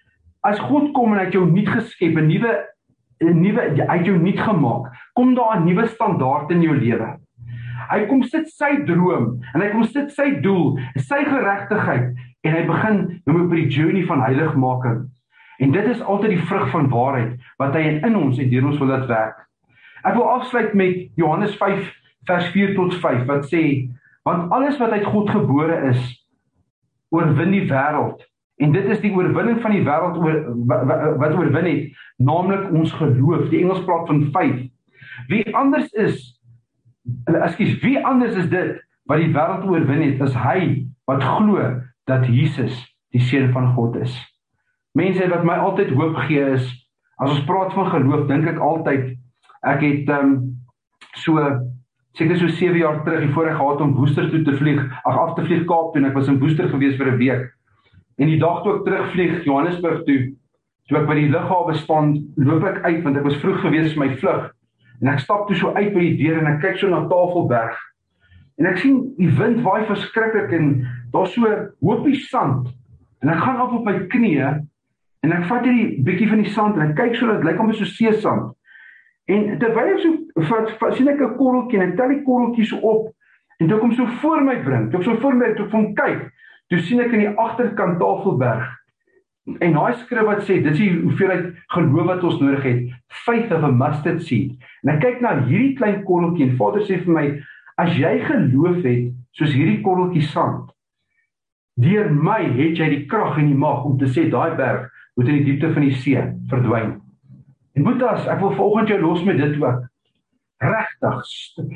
as God kom en hy het jou nuut geskep, 'n nuwe, 'n nuwe, hy het jou nuut gemaak, kom daar 'n nuwe standaard in jou lewe. Hy kom sit sy droom, en hy kom sit sy doel, sy geregtigheid, en hy begin noem op die journey van heiligmaking. En dit is altyd die vrug van waarheid, wat hy in ons en deur ons wil laat werk. Ek wil afsluit met Johannes vyf, vers vier tot vyf, wat sê, want alles wat uit God gebore is, oorwin die wêreld. En dit is die oorwinning van die wêreld oor, wat oorwin het, naamlik ons geloof. Die Engels praat van faith. Wie anders is, ekskuus, wie anders is dit wat die wêreld oorwin het, is hy wat glo dat Jesus die seun van God is. Mense, wat my altyd hoop gee is, as ons praat van geloof, dink ek altyd, ek het um, so, seker so sewe jaar terug, die voorheen gehad om Woester toe te vlieg, ag af te vlieg Kaap toe, en ek was in Woester gewees vir 'n week. En die dag toe ek terugvlieg Johannesburg toe, toe ek by die lughawe staan, loop ek uit, want ek was vroeg gewees vir my vlug, en ek stap toe so uit by die deur, en ek kyk so na Tafelberg, en ek sien die wind waai verskriklik, en daar so hoopie sand, en ek gaan af op my knieë, en ek vat hierdie bietjie van die sand, en ek kyk so, dit lyk amper so seesand, en terwyl ek so, vat, vat, sien ek 'n korreltjie, en ek tel die korreltjie so op, en toe ek hom so voor my bring, toe ek so voor my, toe ek vir hom kyk, toe sien ek in die agterkant Tafelberg, en daai skrif wat sê, dis die hoeveelheid geloof wat ons nodig het, faith of a mustard seed, en ek kyk na hierdie klein korreltjie, en Vader sê vir my, as jy geloof het, soos hierdie korreltjie sand, Deur my het jy die krag en die mag om te sê, daai berg moet in die diepte van die see verdwyn. En Boetas, ek wil vanoggend jou los met dit ook. Regtig,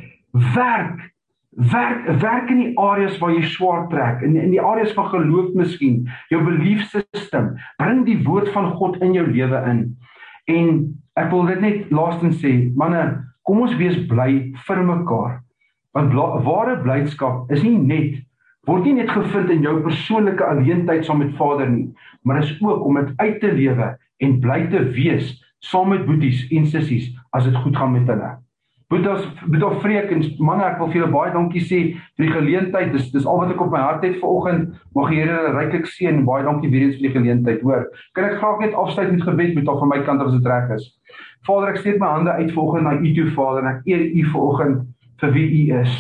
werk, werk, werk in die areas waar jy swaar trek, in, in die areas van geloof miskien, jou belief system, bring die woord van God in jou lewe in. En ek wil dit net laastens sê, manne, kom ons wees bly vir mekaar. Want bla, ware blydskap is nie net, word nie net gevind in jou persoonlike alleentyd saam met Vader nie, maar is ook om dit uit te lewe en bly te wees saam met boeties en sissies as dit goed gaan met hulle. Boetas, Boetas Freek en manne, ek wil vir julle baie dankie sê vir die geleentheid. Dis dis al wat ek op my hart het vanoggend. Mag die Here julle ryklik seën en baie dankie weer eens vir die geleentheid, hoor. Kan ek graag net afsluit met gebed met al van my kant as dit reg is. Vader, ek steek my hande uit vanoggend na U toe, Vader, en ek eer U vanoggend vir wie U is.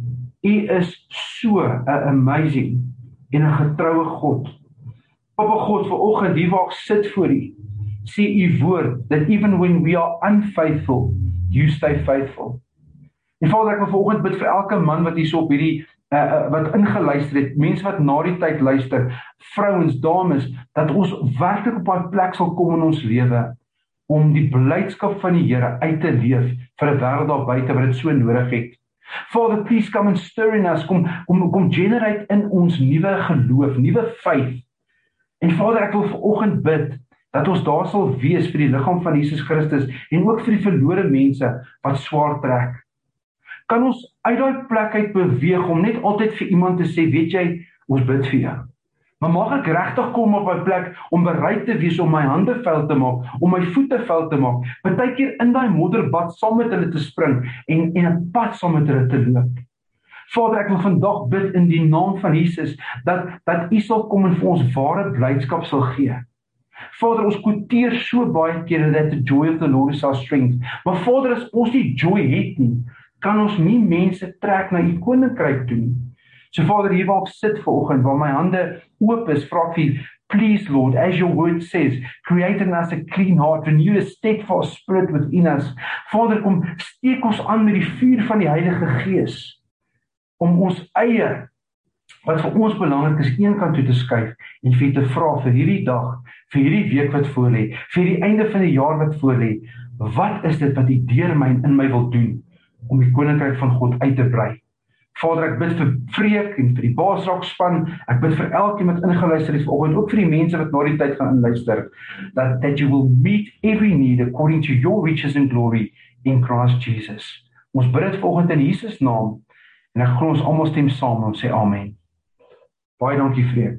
U is so 'n amazing en 'n getroue God. Papa God, vanoggend hier waar ek sit voor U, sê U woord that even when we are unfaithful, you stay faithful. En Vader, ek wil vanoggend bid vir elke man wat hier so op hierdie uh, uh, wat ingeluister het, mense wat na die tyd luister, vrouens, dames, dat ons werklik op daai plek sal kom in ons lewe om die blydskap van die Here uit te leef vir 'n wêreld daar buite wat dit so nodig het. Father, please come and stir in us, kom, kom, kom generate in ons nuwe geloof, nuwe faith. En Vader, ek wil vanoggend bid dat ons daar sal wees vir die liggaam van Jesus Christus en ook vir die verlore mense wat swaar trek. Kan ons uit daai plek uit beweeg om net altyd vir iemand te sê, weet jy, ons bid vir jou. Maar mag ek regtig kom op 'n plek om bereid te wees om my hande vuil te maak, om my voete vuil te maak, partykeer in daai modderbad saam met hulle te spring en en 'n pad saam met hulle te loop. Vader, ek wil vandag bid in die naam van Jesus dat dat U sal kom en vir ons ware blydskap sal gee. Vader, ons quoteer so baie kere dat the joy of the Lord is our strength. Maar Vader, as ons nie joy het nie, kan ons nie mense trek na U koninkryk toe nie. So Vader, hier waar ek sit vanoggend, waar my hande oop is, vra ek vir, please Lord, as your word says, create in us a clean heart, renew a steadfast spirit within us. Vader, kom steek ons aan met die vuur van die Heilige Gees, om ons eie, wat vir ons belangrik is, een kant toe te skuif, en vir te vra vir hierdie dag, vir hierdie week wat voorlê, vir die einde van die jaar wat voorlê, wat is dit wat U deur my en in my wil doen, om die koninkryk van God uit te brei? Vader, ek bid vir Freek en vir die Basraak span, ek bid vir elkeen wat ingeluister het vanoggend, ook vir die mense wat na die tyd gaan inluister, that, that you will meet every need according to your riches and glory in Christ Jesus. Ons bid dit vanoggend in Jesus naam, en ek glo ons almal stem saam en sê amen. Baie dankie, Freek.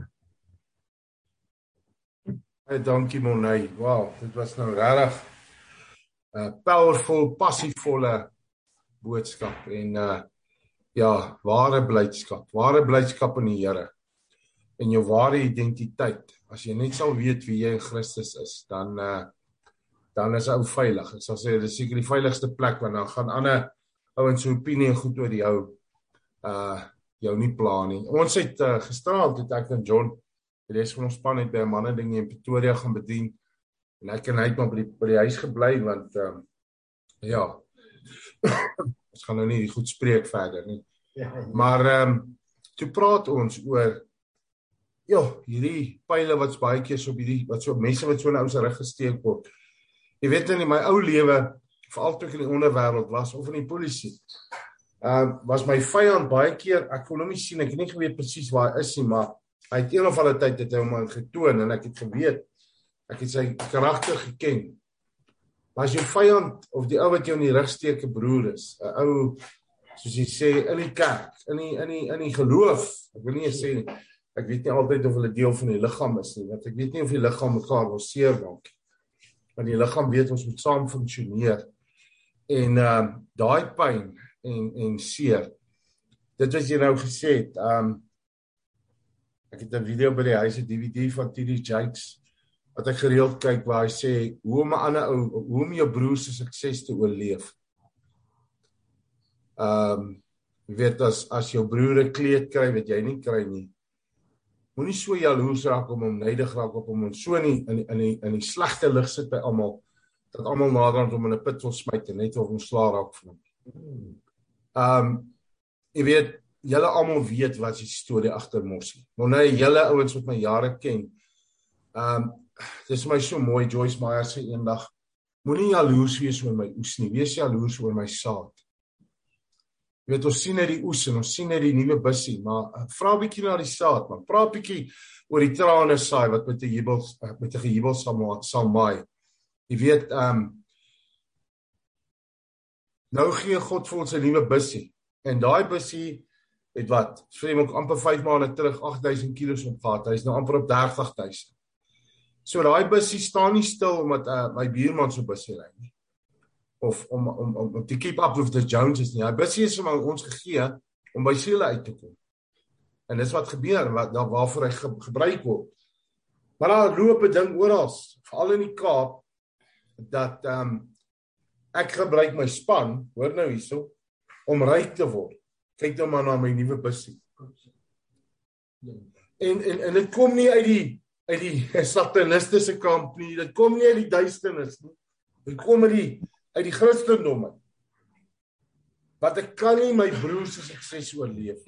Baie dankie, Monay. Wow, dit was nou regtig 'n uh, powerful, passievolle boodskap en uh ja, ware blydskap, ware blydskap in die Here, en jou ware identiteit. As jy net sal weet wie jy in Christus is, dan uh, dan is ou veilig. Ek sal sê, dit is seker die veiligste plek, want dan gaan ander ouens so opinie en goed oor jou, uh, jou nie pla nie. Ons het uh, gisterand, het ek en John, die res van ons span het by 'n manne ding in Pretoria gaan bedien, en ek en hy het maar by die, by die huis gebly, want um, ja, ons gaan nou nie goed spreek verder nie. Ja, ja. Maar um, toe praat ons oor ja, hierdie pile wat baie keer so op hierdie, wat so mense wat so in ou se rug gesteek word. Jy weet in my ou lewe, veral toe ek in die onderwêreld was of in die polisie, um, was my vyand baie keer, ek kon hom nie sien, ek het nie geweet presies waar hy is nie, maar hy het een of ander tyd het hy hom getoon en ek het geweet, ek het sy karakter geken. Maar as jou vyand, of die ou wat jou in die rug steek 'n broer is, 'n ou, soos jy sê, in die kerk, in die, in die, in die geloof, ek wil nie sê, ek weet nie altyd of hulle deel van die liggaam is nie, want ek weet nie of die liggaam mekaar wil seer maak, want die liggaam weet ons moet saam funksioneer, en uh, daai pyn en, en seer, dit wat jy nou gesê het, um, ek het 'n video by die huis, 'n D V D van T D Jakes, wat ek gereeld kyk, waar hy sê, hoe om 'n ander ou, hoe om jou broer se sukses te oorleef. Um, jy weet, as, as jou broer 'n kleed kry, wat jy nie kry nie, moenie so jaloers raak om hom, neidig raak op hom, en so in die, in die, in die, in die slegte lig sit by almal, dat almal naderhand om in 'n put wil smyt, en net of hom slaag raak van hom. Um, jy weet, julle almal weet wat die storie agter Mossie. Maar nou julle ouens wat my jare ken. Um dis my so mooi, Joyce Meyer sê eendag, moenie jaloers wees oor my oes nie, wees jaloers oor my saad. Jy weet, ons sien net die oes en ons sien net die nuwe bussie, maar uh, vra 'n bietjie na die saad, man. Praat bietjie oor die trane saai wat met 'n jubel met 'n gejubel sal sal maai. Jy weet, um nou gee God vir ons 'n nuwe bussie. En daai bussie het wat? Vreem ook amper vyf maande terug agt duisend kilos opgehad. Hy is nou amper op dertig duisend. So daai bussie staan nie stil omdat uh, my buurman so bussie ry nie. Of om om om, om te keep up with the Joneses nie. Daai bussie is vir ons gegee om by siele uit te kom. En dis wat gebeur, wat daar waarvoor hy ge, gebruik word. Maar daar loop 'n ding oral, veral in die Kaap, dat um, ek gebruik my span, hoor nou hierso, om ryk te word. Kyk nou maar na my nuwe bussie. En en en dit kom nie uit die uit die satanistiese kamp nie, dit kom nie uit die duisternis nie. Dit kom uit die uit die Christendom. Want ek kan nie my broers se sukses oorleef.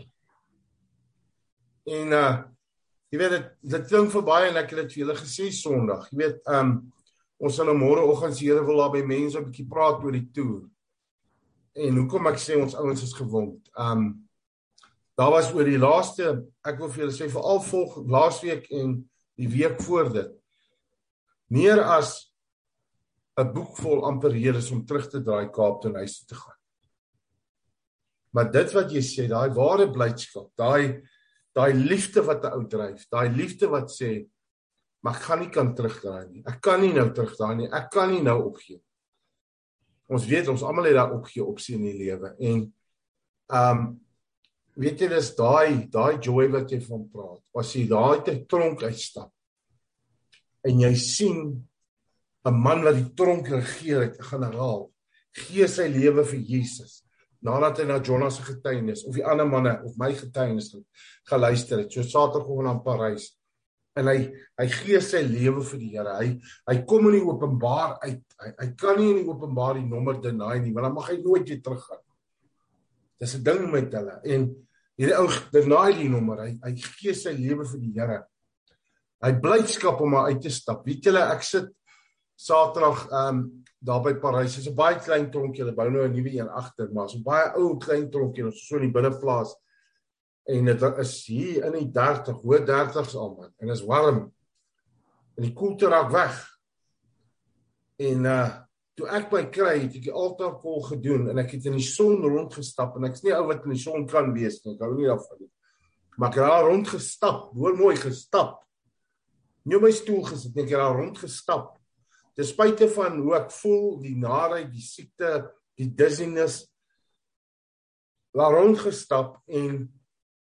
En uh jy weet dit dit klink vir baie en ek het dit vir julle gesê Sondag. Jy weet, um ons sal nou môreoggend se Here wil daar by mense 'n bietjie praat oor die toer. En hoekom ek sê ons ouens is gewond. Um daar was oor die laaste, ek wil vir julle sê veral volg laasweek en die week voor dit, meer as 'n boek vol amper redes om terug te draai Kaap toe huis te gaan. Maar dit wat jy sê, daai ware blydskap, daai daai liefde wat 'n ou dryf, daai liefde wat sê, maar ek gaan nie kan terugdraai nie. Ek kan nie nou terugdraai nie. Ek kan nie nou opgee. Ons weet ons almal het daai opgee opsie in die lewe en um weet jy dis daai daai joy wat jy van praat. As jy daai te tronk uitstap en jy sien 'n man wat die tronk regeer het, 'n generaal, gee sy lewe vir Jesus. Nadat hy na Jonas se getuienis of die ander manne of my getuienis geluister het, so Saterdag na Parys. En hy hy gee sy lewe vir die Here. Hy hy kom in die openbaar uit. Hy, hy kan nie in die openbaar die nommer deny nie, want dan mag hy nooit weer teruggaan. Dis 'n ding met hulle. En hierdie ou deny die nommer. Hy hy gee sy lewe vir die Here. Hy blydskap om uit te stap. Weet julle, ek sit Saterdag um, daar by Parys. Dit is 'n baie klein tronkie. Hulle bou nou 'n nuwe een agter, maar so 'n baie ou klein tronkie, ons so in die binneplaas. En dit is hier in die dertig, hoë dertigs al man. En is warm. En die koelte raak weg. En uh toe ek by kry, het ek die altaarkol gedoen en ek het in die son rondgestap en ek is nie ou wat in die son kan wees nie. Ek hou nie daarvan nie. Maar ek het daar rondgestap, hoor mooi gestap. Nie op my stoel gesit, ek het daar rondgestap. Ten spyte van hoe ek voel, die naarheid, die siekte, die dizziness, daar rondgestap en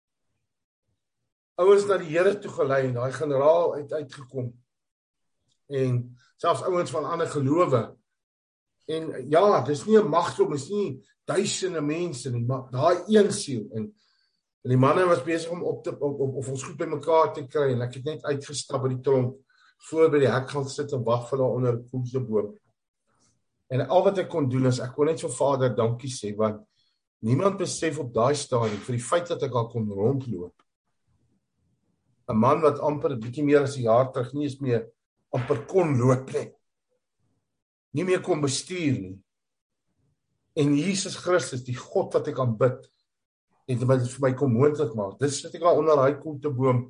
ouens na die Here toe gelei en daai generaal het uitgekom. En selfs ouens van ander gelowe. En ja, dis nie 'n magdom, dis nie duisende mense nie, maar daai een siel en en die manne was besig om op te op, op, op ons goed bymekaar te kry en ek het net uitgestap by die tronk voor by die hek gaan sit en wag vir hulle onder 'n koelseboom. En al wat ek kon doen is ek kon net vir Vader dankie sê want niemand besef op daai stadium vir die feit dat ek al kon rondloop. 'n Man wat amper 'n bietjie meer as 'n jaar terug nie eens meer amper kon loop nie. Nie meer kon bestuur nie. En Jesus Christus, die God wat ek aanbid, het dit vir my kom moontlik maak. Dis sit ek al onder daai koelteboom.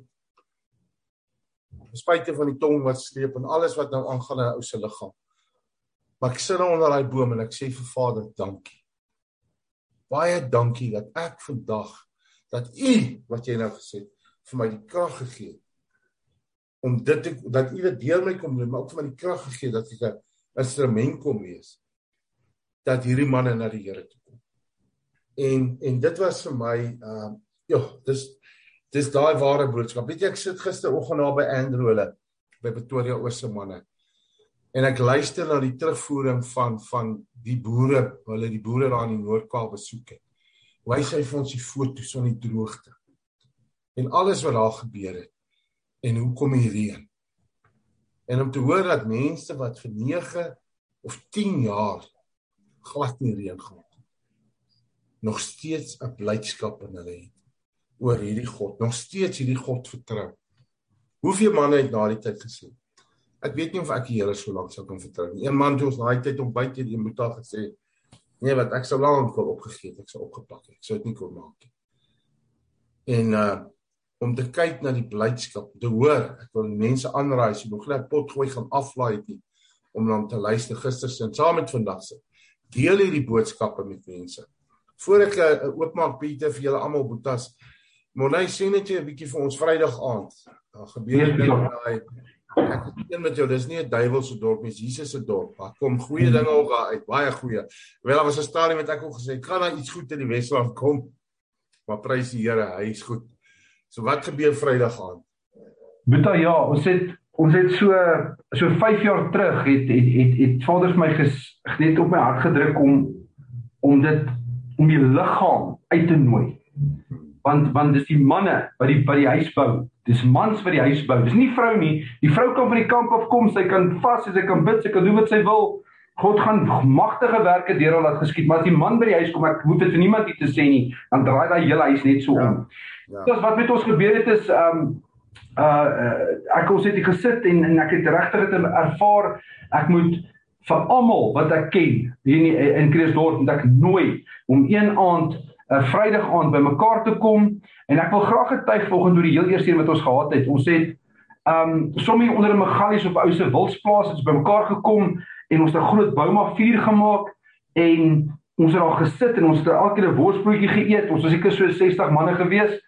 Spite van die tong wat sleep en alles wat nou aangaan in 'n ou se liggaam. Maar ek sit nou onder daai boom en ek sê vir Vader, dankie. Baie dankie dat ek vandag, dat U, wat jy nou gesê het, vir my die krag gegee het, om dit, te, dat U dit deur my kom doen, maar ook vir my die krag gegee dat ek 'n instrument kom wees, dat hierdie manne na die Here toe kom. En, en dit was vir my, uh, joh, dis, dis daai ware boodskap. Weet jy, ek sit gisteroggend na by Andrew hulle, by Pretoria Oose manne, en ek luister na die terugvoering van, van die boere, hulle die boere daar in die Noord-Kaap besoek het. Hoe hy sê vir ons die foto's van die droogte, en alles wat daar gebeur het, en hoe kom die reën. En om te hoor dat mense wat vir nege of tien jaar glad nie reën gehad het, nog steeds 'n blydskap in hulle het. oor hierdie God, nog steeds hierdie God vertrou. Hoeveel manne het na die tyd gesê? Ek weet nie of ek die Here so lank sou kan vertrou nie. Een man toe ons na die tyd ontbyt het, die Boeta gesê, nee wat, ek sou lank al opgegee het, ek sou opgepak het, ek sou dit nie kon maak nie. En uh, om te kyk na die blydskap, te hoor, ek wil mense aanraai, as jy nog net potgooi gaan aflaai het nie, om dan te luister gister en saam met vandag se. Deel hierdie boodskappe met mense. Voor ek uh, oopmaak Pieter vir julle almal Boetas, Monay sê net jy 'n bietjie vir ons Vrydag aand. Daar gebeur dinge daai. Ek is een met jou, dis nie 'n duiwelse dorp nie, dis Jesus se dorp. Daar kom goeie dinge ook uit, baie goeie. Wel, daar was 'n stadium met ek ook gesê, ek gaan daar iets goed in die Wesland kom. Maar prys die Here, hy is goed. So wat gebeur Vrydag aand? Boeta, ja, ons het ons het so so vyf jaar terug het het het, het Vader my ges, net op my hart gedruk om om dit om die liggaam uit te nooi. Want want dis die manne wat die by die huis bou. Dis mans wat die huis bou. Dis nie vrou nie. Die vrou kan van die kamp af kom, sy kan vas, sy kan bid, sy kan doen wat sy wil. God gaan magtige werke deur haar laat geskied, maar as die man by die huis kom, ek hoef dit vir niemand nie te sê nie, dan draai daai hele huis net so om. Ja. Ja. So wat met ons gebeur het is um uh, uh ek ons het hier gesit en, en ek het regtig dit ervaar, ek moet vir almal wat ek ken hier in, in Kreeusdorp, moet ek nooi om een aand, 'n uh, Vrydag aand by mekaar te kom, en ek wil graag getuig volgens oor die heel eerste een wat ons gehad het. Ons het um sommige onder 'n Megalies op 'n ou se wildsplaas, het by mekaar gekom en ons het 'n groot bouma vuur gemaak en ons het daar gesit en ons het elke keer 'n worsbroodjie geëet. Ons was seker so sestig manne gewees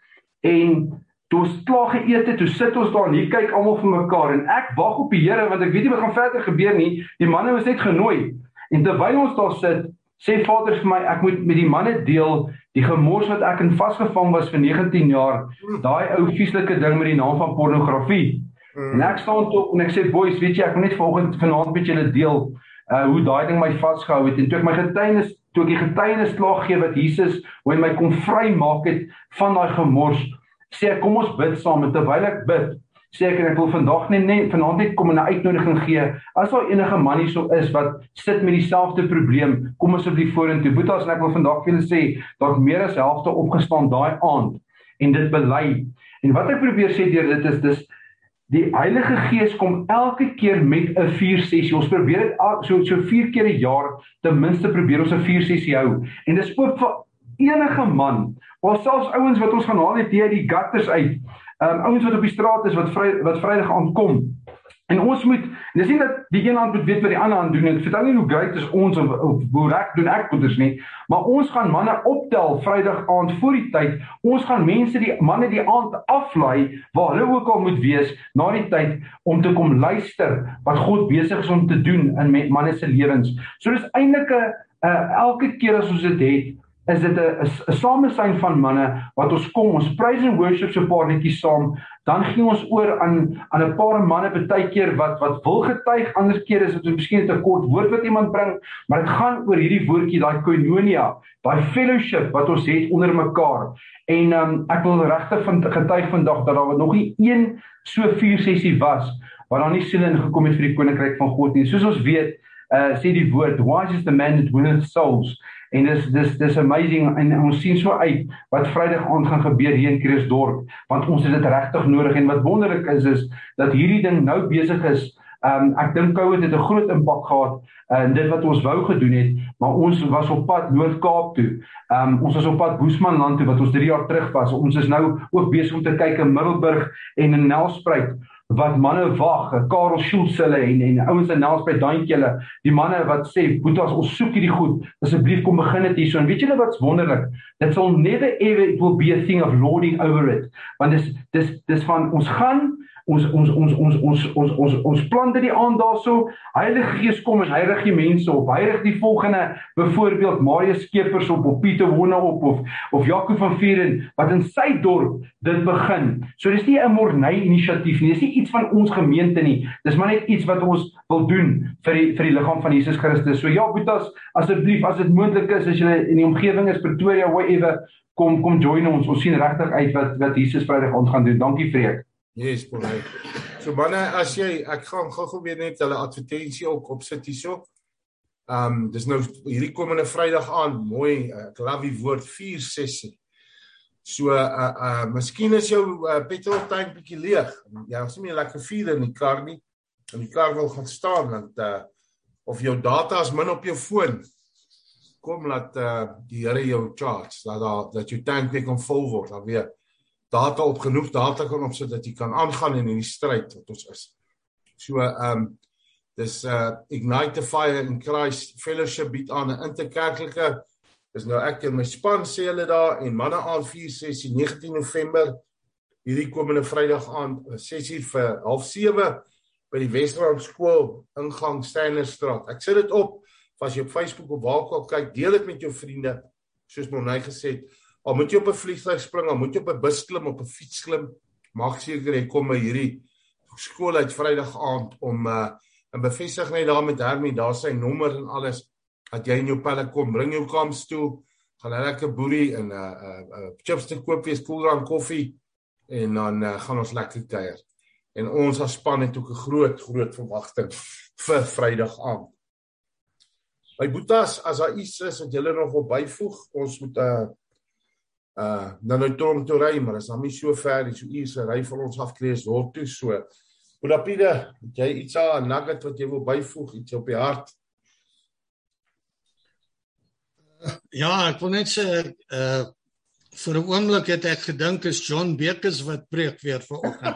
en toe ons klaar geëet het, toe sit ons daar en hier kyk almal vir mekaar en ek wag op die Here want ek weet nie wat gaan verder gebeur nie. Die manne was net genooi. En terwyl ons daar sit, sê Vader vir my, ek moet met die manne deel die gemors wat ek in vasgevang was vir negentien jaar, daai ou vieslike ding met die naam van pornografie. Mm. En ek staan toe en ek sê, boys, weet jy, ek wil net vanoggend vanaand met julle deel uh, hoe daai ding my vasgehou het. En toe ek my getuienis, toe ek die getuienis klaar gee wat Jesus, hoe hy my kon vrymaak het van daai gemors, sê ek, kom ons bid saam, en terwyl ek bid, sê ek, en ek wil vandag net, net vanaand net kom 'n uitnodiging gee, as daar enige man hier so is, wat sit met dieselfde probleem, kom asseblief vorentoe. Boetas, en ek wil vandag vir julle sê, dat meer as helfte opgestaan daai aand, en dit bely. En wat ek probeer sê deur dit is, dis, die Heilige Gees kom elke keer met 'n vier sessie. Ons probeer dit so, so vier keer 'n jaar, ten minste probeer ons 'n vier sessie hou. En dis ook vir enige man, of selfs ouens wat ons gaan haal het hier uit die gutters uit, um, ouens wat op die straat is, wat, vry, wat Vrydag aand kom. En ons moet, en dis nie dat die een hand moet weet wat die ander hand doen, ek vertel nie hoe great is ons, of, of hoe rek doen ek goeders nie, maar ons gaan manne optel Vrydag aand voor die tyd, ons gaan mense, die manne die aand aflaai, waar hulle ook al moet wees, na die tyd, om te kom luister, wat God besig is om te doen in manne se lewens. So dis eintlik 'n, uh, elke keer as ons dit het, is dit 'n samesyn van manne, wat ons kom, ons praise and worship so 'n paar netjies saam, dan gee ons oor aan aan 'n paar manne partykeer wat wat wil getuig, ander keer is dit miskien 'n kort woord wat iemand bring, maar dit gaan oor hierdie woordjie, daai koinonia, daai fellowship wat ons het onder mekaar. En um, ek wil regtig van getuig vandag dat daar nog nie een so vier sessie was waar daar nie siele ingekom het vir die koninkryk van God nie. Soos ons weet, uh, sê die woord, wise is the man that winneth souls. En dis dis dis amazing, en ons sien so uit wat Vrydag aand gaan gebeur hier in Kreeusdorp, want ons het dit regtig nodig. En wat wonderlik is is dat hierdie ding nou besig is. Um, ek dink COVID het 'n groot impak gehad uh, in dit wat ons wou gedoen het, maar ons was op pad Noord-Kaap toe. Um, ons was op pad Boesmanland toe wat ons drie jaar terug was. Ons is nou ook besig om te kyk in Middelburg en in Nelspruit, wat manne wag, Karel Schultz hulle en, en ouens in Nelspruit, daantjie, die manne wat sê, Boetas, ons soek hierdie goed, asseblief kom begin dit hierso. En weet julle wat's wonderlik? Dit sal never ever, it will be a thing of lording over it. Want dis dis dis van ons gaan Ons ons ons ons ons ons ons ons plan dit die aand daarso. Heilige Gees kom en hy rig die mense op. Hy rig die volgende, byvoorbeeld Marius Skeepers op, of Pieter Wonne op, of of Jaco van Vieren wat in sy dorp dit begin. So dis nie 'n Morney inisiatief nie. Dis nie iets van ons gemeente nie. Dis maar net iets wat ons wil doen vir die vir die liggaam van Jesus Christus. So ja, Boetas, asseblief, as dit moontlik is, as jy in die omgewing is, Pretoria, whatever, kom kom join ons. Ons sien regtig uit wat wat Jesus Vrydag aand gaan doen. Dankie, Freek. Yes, Bonnie. So manne, as jy, ek gaan gou-gou weer net hulle advertensie ook opsit hierso. Um dis nou hierdie komende Vrydag aand, mooi, ek love die woord vier sessie. So, uh, uh, miskien is jou uh, petroltank bietjie leeg. Jy is nie meer lekker vuur in die kar nie. En die kar wil gaan staan, want uh, of jou data is min op jou foon. Kom, laat uh, die Here jou charge, dat, dat jou tank weer kan vol word, dan weer data op genoeg data kan opsit, dat jy kan aangaan in die stryd wat ons is. So, um, dis uh, Ignite the Fire in Christ Fellowship bied aan 'n interkerklike, dis nou ek en my span sê hulle daar, en manne aan vier sessie negentien November, hierdie komende Vrydag aan, sessie vir half sewe, by die Westerland Skool, ingang Steynerstraat. Ek sit dit op, as jy op Facebook of waar ook kyk, deel dit met jou vriende, soos Monay gesê het, al moet jy op 'n vliegtuig spring, al moet jy op 'n bus klim, op 'n fiets klim, maak seker jy kom by hierdie skool uit Vrydag aand, om, uh, en bevestig net daar met Hermie, daar sy nommer en alles, dat jy in jou pelle kom, bring jou kams toe, gaan hy lekker boerie, en uh, uh, uh, chips te koop, wees koeldrank koffie, en dan uh, gaan ons lekker kuier. En ons as span het ook 'n groot, groot verwagting vir Vrydag aand. My boetas, as daar iets is wat julle nog wil byvoeg, ons moet uh, uh, nou nou trom toe ry, maar is dan nie so ver, so iets ry van ons afklees dorp toe, so. Boedapide, het jy iets aan, 'n nugget wat jy wil byvoeg, iets op die hart? Uh, ja, ek wil net sê, uh, vir 'n oomblik het ek gedink is John Bekes wat preek weer vanoggend.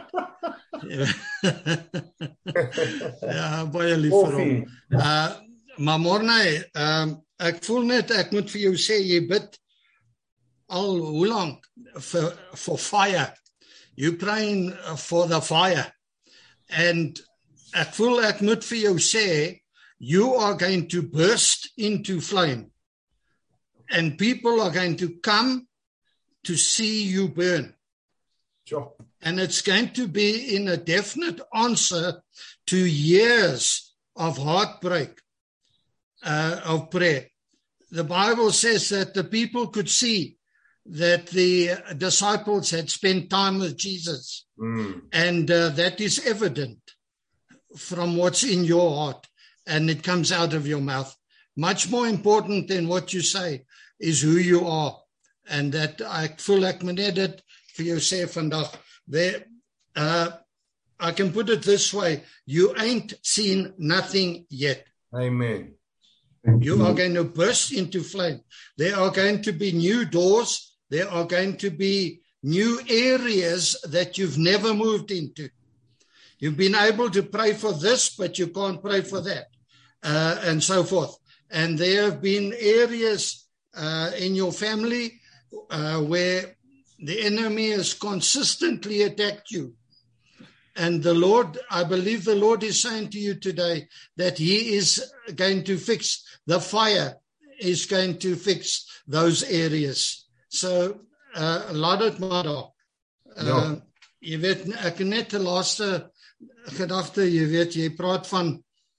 Ja, baie lief vir hom. Uh, maar Mornay, um, ek voel net, ek moet vir jou sê, jy bid al hoe lank for, for fire. You praying for the fire. And ek voel ek moet vir jou sê, you are going to burst into flame. And people are going to come to see you burn. Sure. And it's going to be in a definite answer to years of heartbreak, uh, of prayer. The Bible says that the people could see that the disciples had spent time with Jesus. Mm. And uh, that is evident from what's in your heart, and it comes out of your mouth. Much more important than what you say is who you are. And that ek voel ek meneer dit vir jou sê vandag. There, uh, I can put it this way, you ain't seen nothing yet. Amen. You are going to burst into flame. There are going to be new doors. There are going to be new areas that you've never moved into. You've been able to pray for this, but you can't pray for that, uh, and so forth. And there have been areas uh, in your family uh, where the enemy has consistently attacked you. And the Lord, I believe the Lord is saying to you today that he is going to fix the fire, is going to fix those areas. So, uh, laat het maar daar. Uh, ja. Jy weet, ek net die laaste gedagte, jy weet, jy praat van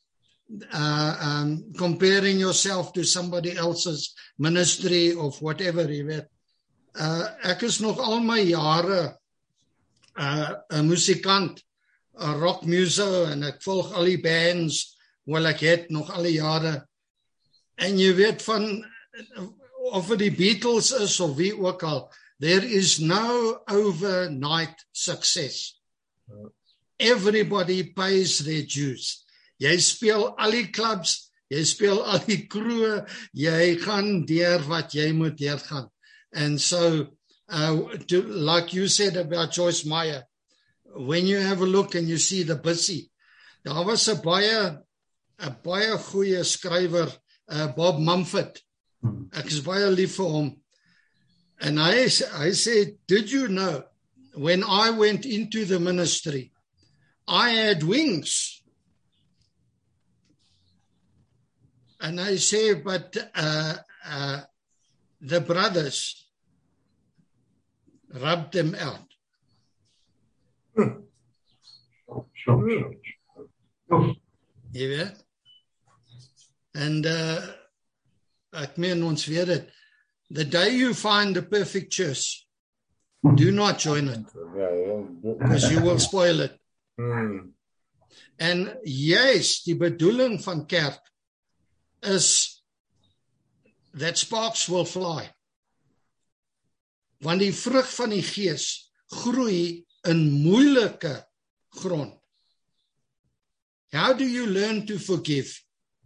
uh, um, comparing yourself to somebody else's ministry of whatever, jy weet. Uh, ek is nog al my jare uh, 'n musikant, 'n rock muso, en ek volg al die bands, wel ek het nog al die jare. En jy weet van, of het die Beatles is of wie ook al, there is no overnight success. Everybody pays their dues. Jy speel al die clubs, jy speel al die kroe, jy gaan deur wat jy moet deurgaan. And so, uh, to, like you said about Joyce Meyer, when you have a look and you see the busy, daar was 'n baie 'n baie goeie skrywer, uh, Bob Mumford. Ek is baie lief vir hom. And I, I said, did you know, when I went into the ministry, I had wings. And I said, but uh, uh, the brothers rubbed them out. Hmm. Sure, sure, sure. Jy weet? And uh, ek meen ons weet het, the day you find the perfect church, do not join it, because you will spoil it. Mm. En juist die bedoeling van kerk is that sparks will fly. Want die vrug van die Gees groei in moeilike grond. How do you learn to forgive?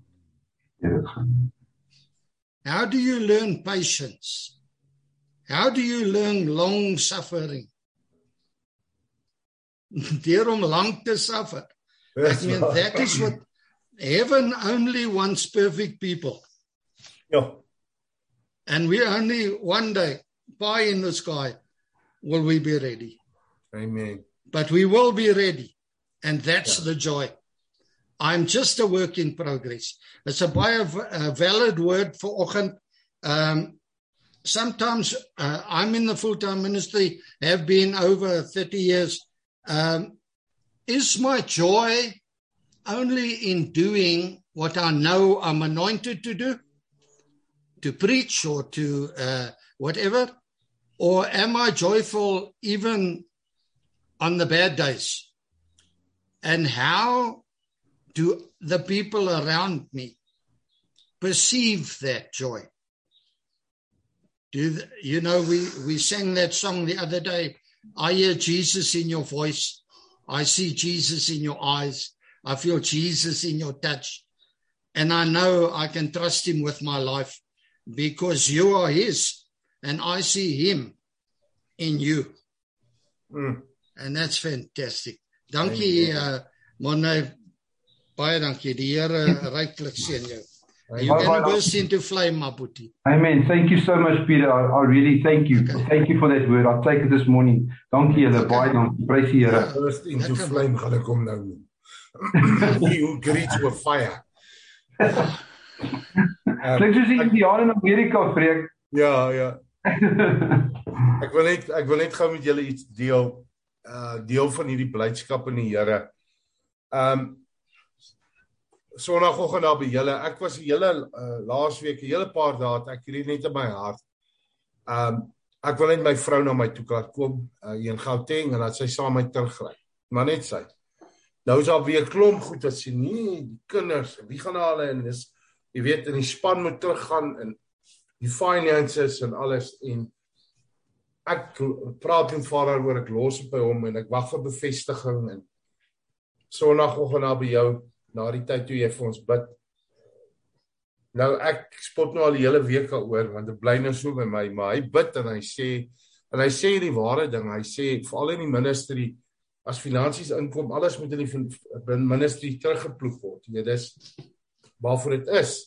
How do you learn patience? How do you learn long suffering? Deur om lang te suffer. I mean, that is what heaven only wants perfect people. Ja. And we only one day, pie in the sky, will we be ready. Amen. But we will be ready. And that's Ja. the joy. I'm just a work in progress. It's a baie a valid word for oggend. Um, sometimes uh, I'm in the full-time ministry, have been over thirty years. Um, is my joy only in doing what I know I'm anointed to do? To preach or to uh, whatever? Or am I joyful even on the bad days? And how do the people around me perceive that joy? Do the, you know, we, we sang that song the other day, I hear Jesus in your voice, I see Jesus in your eyes, I feel Jesus in your touch, and I know I can trust him with my life because you are his, and I see him in you. Mm. And that's fantastic. Dankie, uh, Monne. Baie dankie. Die Here ryklik seën jou. You can burst into flame, my boetie. Amen. Thank you so much, Peter. I, I really thank you. Okay. Thank you for that word. I'll take it this morning. Dankie julle, okay. Baie dankie. Prys die Here. Burst into okay. flame gaan ek hom nou noem. He who greets with fire. Klink soos die Indiane in Amerika preek. Ja, ja. Ek wil net ek wil net gou met julle iets deel. Uh deel van hierdie blydskap in die Here. Um Sondagoggend daar by julle. Ek was die hele uh, laasweek, die hele paar dae, ek het net in my hart. Um ek wil net my vrou na my toe kan kom, uh, hier in Gauteng, en dat sy saam met my terugry. Maar net sy. Nou is daar weer klomp goed wat sê, nee, die kinders, wie gaan hulle en dis jy weet, in die span moet teruggaan en die finances en alles en ek praat met vader oor ek los op by hom en ek wag vir bevestiging en Sondagoggend daar by jou na die tyd toe jy vir ons bid. Nou ek spot nou al die hele week oor want dit bly nou so by my, maar hy bid en hy sê en hy sê die ware ding, hy sê veral in die ministry as finansies inkom, alles moet in die ministry teruggeploeg word. Jy weet dis waarvoor dit is.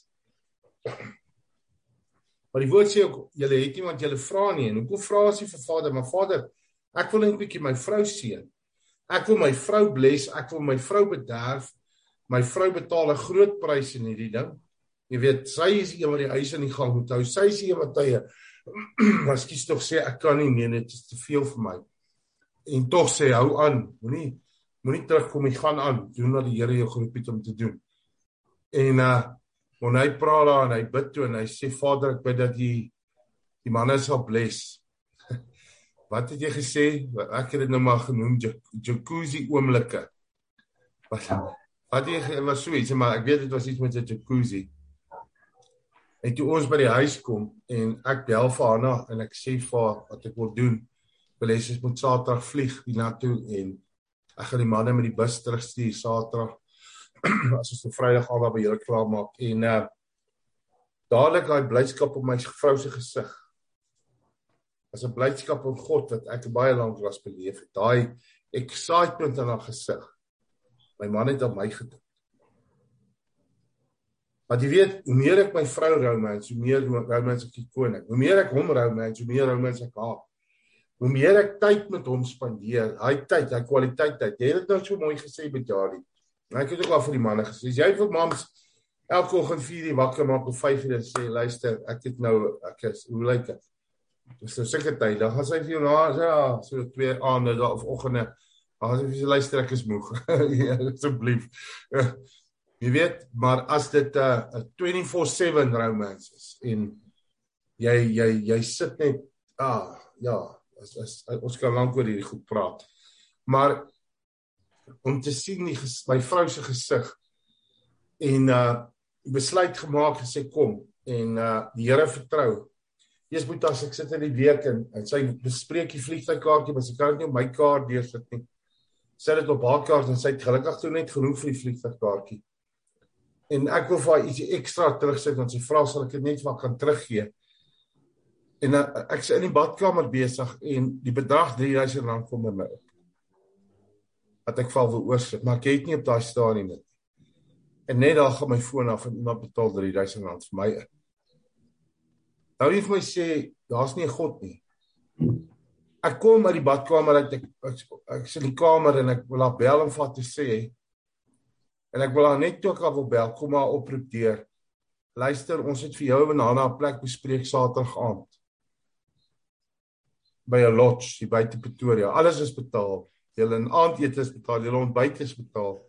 Maar die woord sê ook julle het nie want julle vra nie en hoekom vra as jy vir Vader, maar Vader, ek wil net 'n bietjie my vrou seën. Ek wil my vrou bless, ek wil my vrou bederf. My vrou betaal 'n groot prys in hierdie ding. Jy weet, sy is een wat die huis in die gang moet hou. Sy is een wat tye, maar skies tog sê, ek kan nie meer, dit is te veel vir my. En tog sê, hou aan, moenie, moenie terugkom, jy gaan aan, doen wat die Here jou geroep het om te doen. En, uh, want hy praat daar, en hy bid toe, en hy sê, Vader, ek bid dat die, die manne sal bless. Wat het jy gesê? Ek het dit nou maar genoem, jacuzzi oomblikke. Wat, wat jy, was so iets, maar ek weet het was iets met die jacuzzi. En toe ons by die huis kom, en ek bel vir Hanna, en ek sê vir haar, wat ek wil doen, wil hy sê, moet Saterdag vlieg hiernatoe, en ek gaan die manne met die bus terugstuur, Saterdag, as ons die Vrydag al daar by julle klaar maak, en uh, dadelijk die blydskap op my vrou se gesig, as 'n blydskap op God, wat ek baie lank was beleef het, daai excitement in haar gesig, my man het op my gedink. Want jy weet, hoe meer ek my vrou romans, hoe meer romans ek die koning, hoe meer ek hom romans, hoe meer romans ek haar, hoe meer ek tyd met hom spandeer, hy tyd, hy kwaliteit tyd, jy het het nou so mooi gesê met Jari, en ek het ook al vir die manne gesê, jy wil mams, elke oggend vier die wakker maak, op vyf uur en sê, luister, ek het nou, ek is, hoe lyk het? Dus nou seker tyd, dan gaan sy vir jou na, ja, so twee aande, of oggende, dan gaan sy vir jou luister, ek is moeg, ja, asseblief, jy weet, maar as dit 'n uh, twenty-four seven romance is, en jy, jy, jy sit net, ah, ja, as, as, ons kan lang oor hierdie goed praat, maar, om te sien die, my vrou se gesig, en uh, besluit gemaak, gesê kom, en uh, die Here vertrou, Eers Boetas, ek sit in die week en, en sy bespreek die vliegtuigkaartjie, maar sy kan dit nie op my kaart deursit nie. Sy het dit op haar kaart en sy het gelukkig toe net genoeg vir die vliegtuigkaartjie. En ek wil vir haar ietsie ekstra terugsit, want sy vra sal ek dit net wat kan teruggee. En uh, ek is in die badkamer besig en die bedrag drie duisend rand kom by my op. Wat ek val wil oorsit, maar ek het nie op daai stadium dit. En net daar gaan my foon af en iemand betaal drie duisend rand vir my in. Nou die vir my sê, daar's nie 'n God nie. Ek kom uit die badkamer uit, ek, ek, ek is in die kamer en ek wil haar bel om wat te sê. En ek wil haar net toe ek haar wil bel, kom haar oproep deur. Luister, ons het vir jou en Hana 'n plek bespreek Saterdag aand. By 'n lodge, hier buite Pretoria. Alles is betaal. Julle aandete is betaal, julle ontbyt is betaal.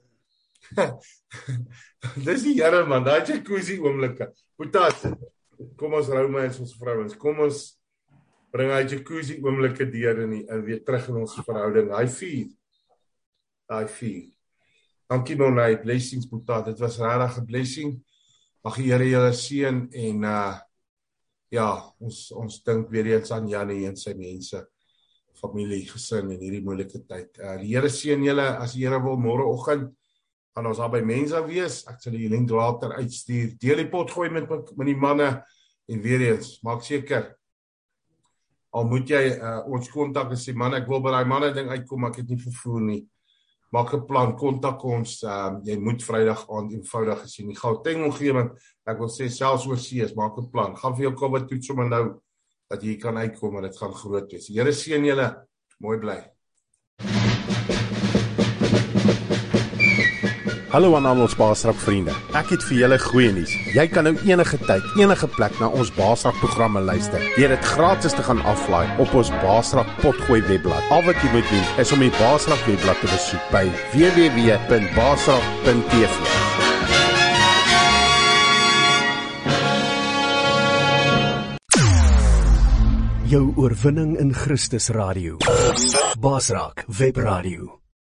Dis die Here man, daai jacuzzi oomblikke. Boetas, kom ons rou my as ons vrouens. Kom ons bring hy jacuzzi oomblikke deur in die en weer terug in ons verhouding. Hy vier. Hy vier. Dankie Monay, blessings Boetas. Dit was regtig 'n blessing. Mag die Here julle seën en uh ja, ons ons dink weer eens aan Janie en sy mense, familie, gesin in hierdie moeilike tyd. Uh, die Here seën julle, as die Here wil, môreoggend gaan ons daar by mense wees. Ek sal die link later uitstuur. Deel die pot gooi met met die manne en weer eens, maak seker. Al moet jy uh, ons kontak en sê man, ek wil by daai manne ding uitkom, ek het nie vervoer nie. Maak 'n plan, kontak ons. Um, jy moet Vrydag aand eenvoudig gesien die Gauteng omgewing. Ek wil sê selfs oor see, maak 'n plan. Gaan vir jou COVID toets sommer nou dat jy kan uitkom en dit gaan groot wees. Die Here seën julle. Mooi bly. Hallo aan al ons Baasrak vriende. Ek het vir julle goeie nuus. Jy kan nou enige tyd, enige plek na ons Baasrak programme luister. Deur dit gratis te gaan aflaai op ons Baasrak potgooi webblad. Al wat jy moet doen is om die Baasrak webblad te besoek by w w w punt baasrak punt t v. Jou oorwinning in Christus Radio. Baasrak Webradio.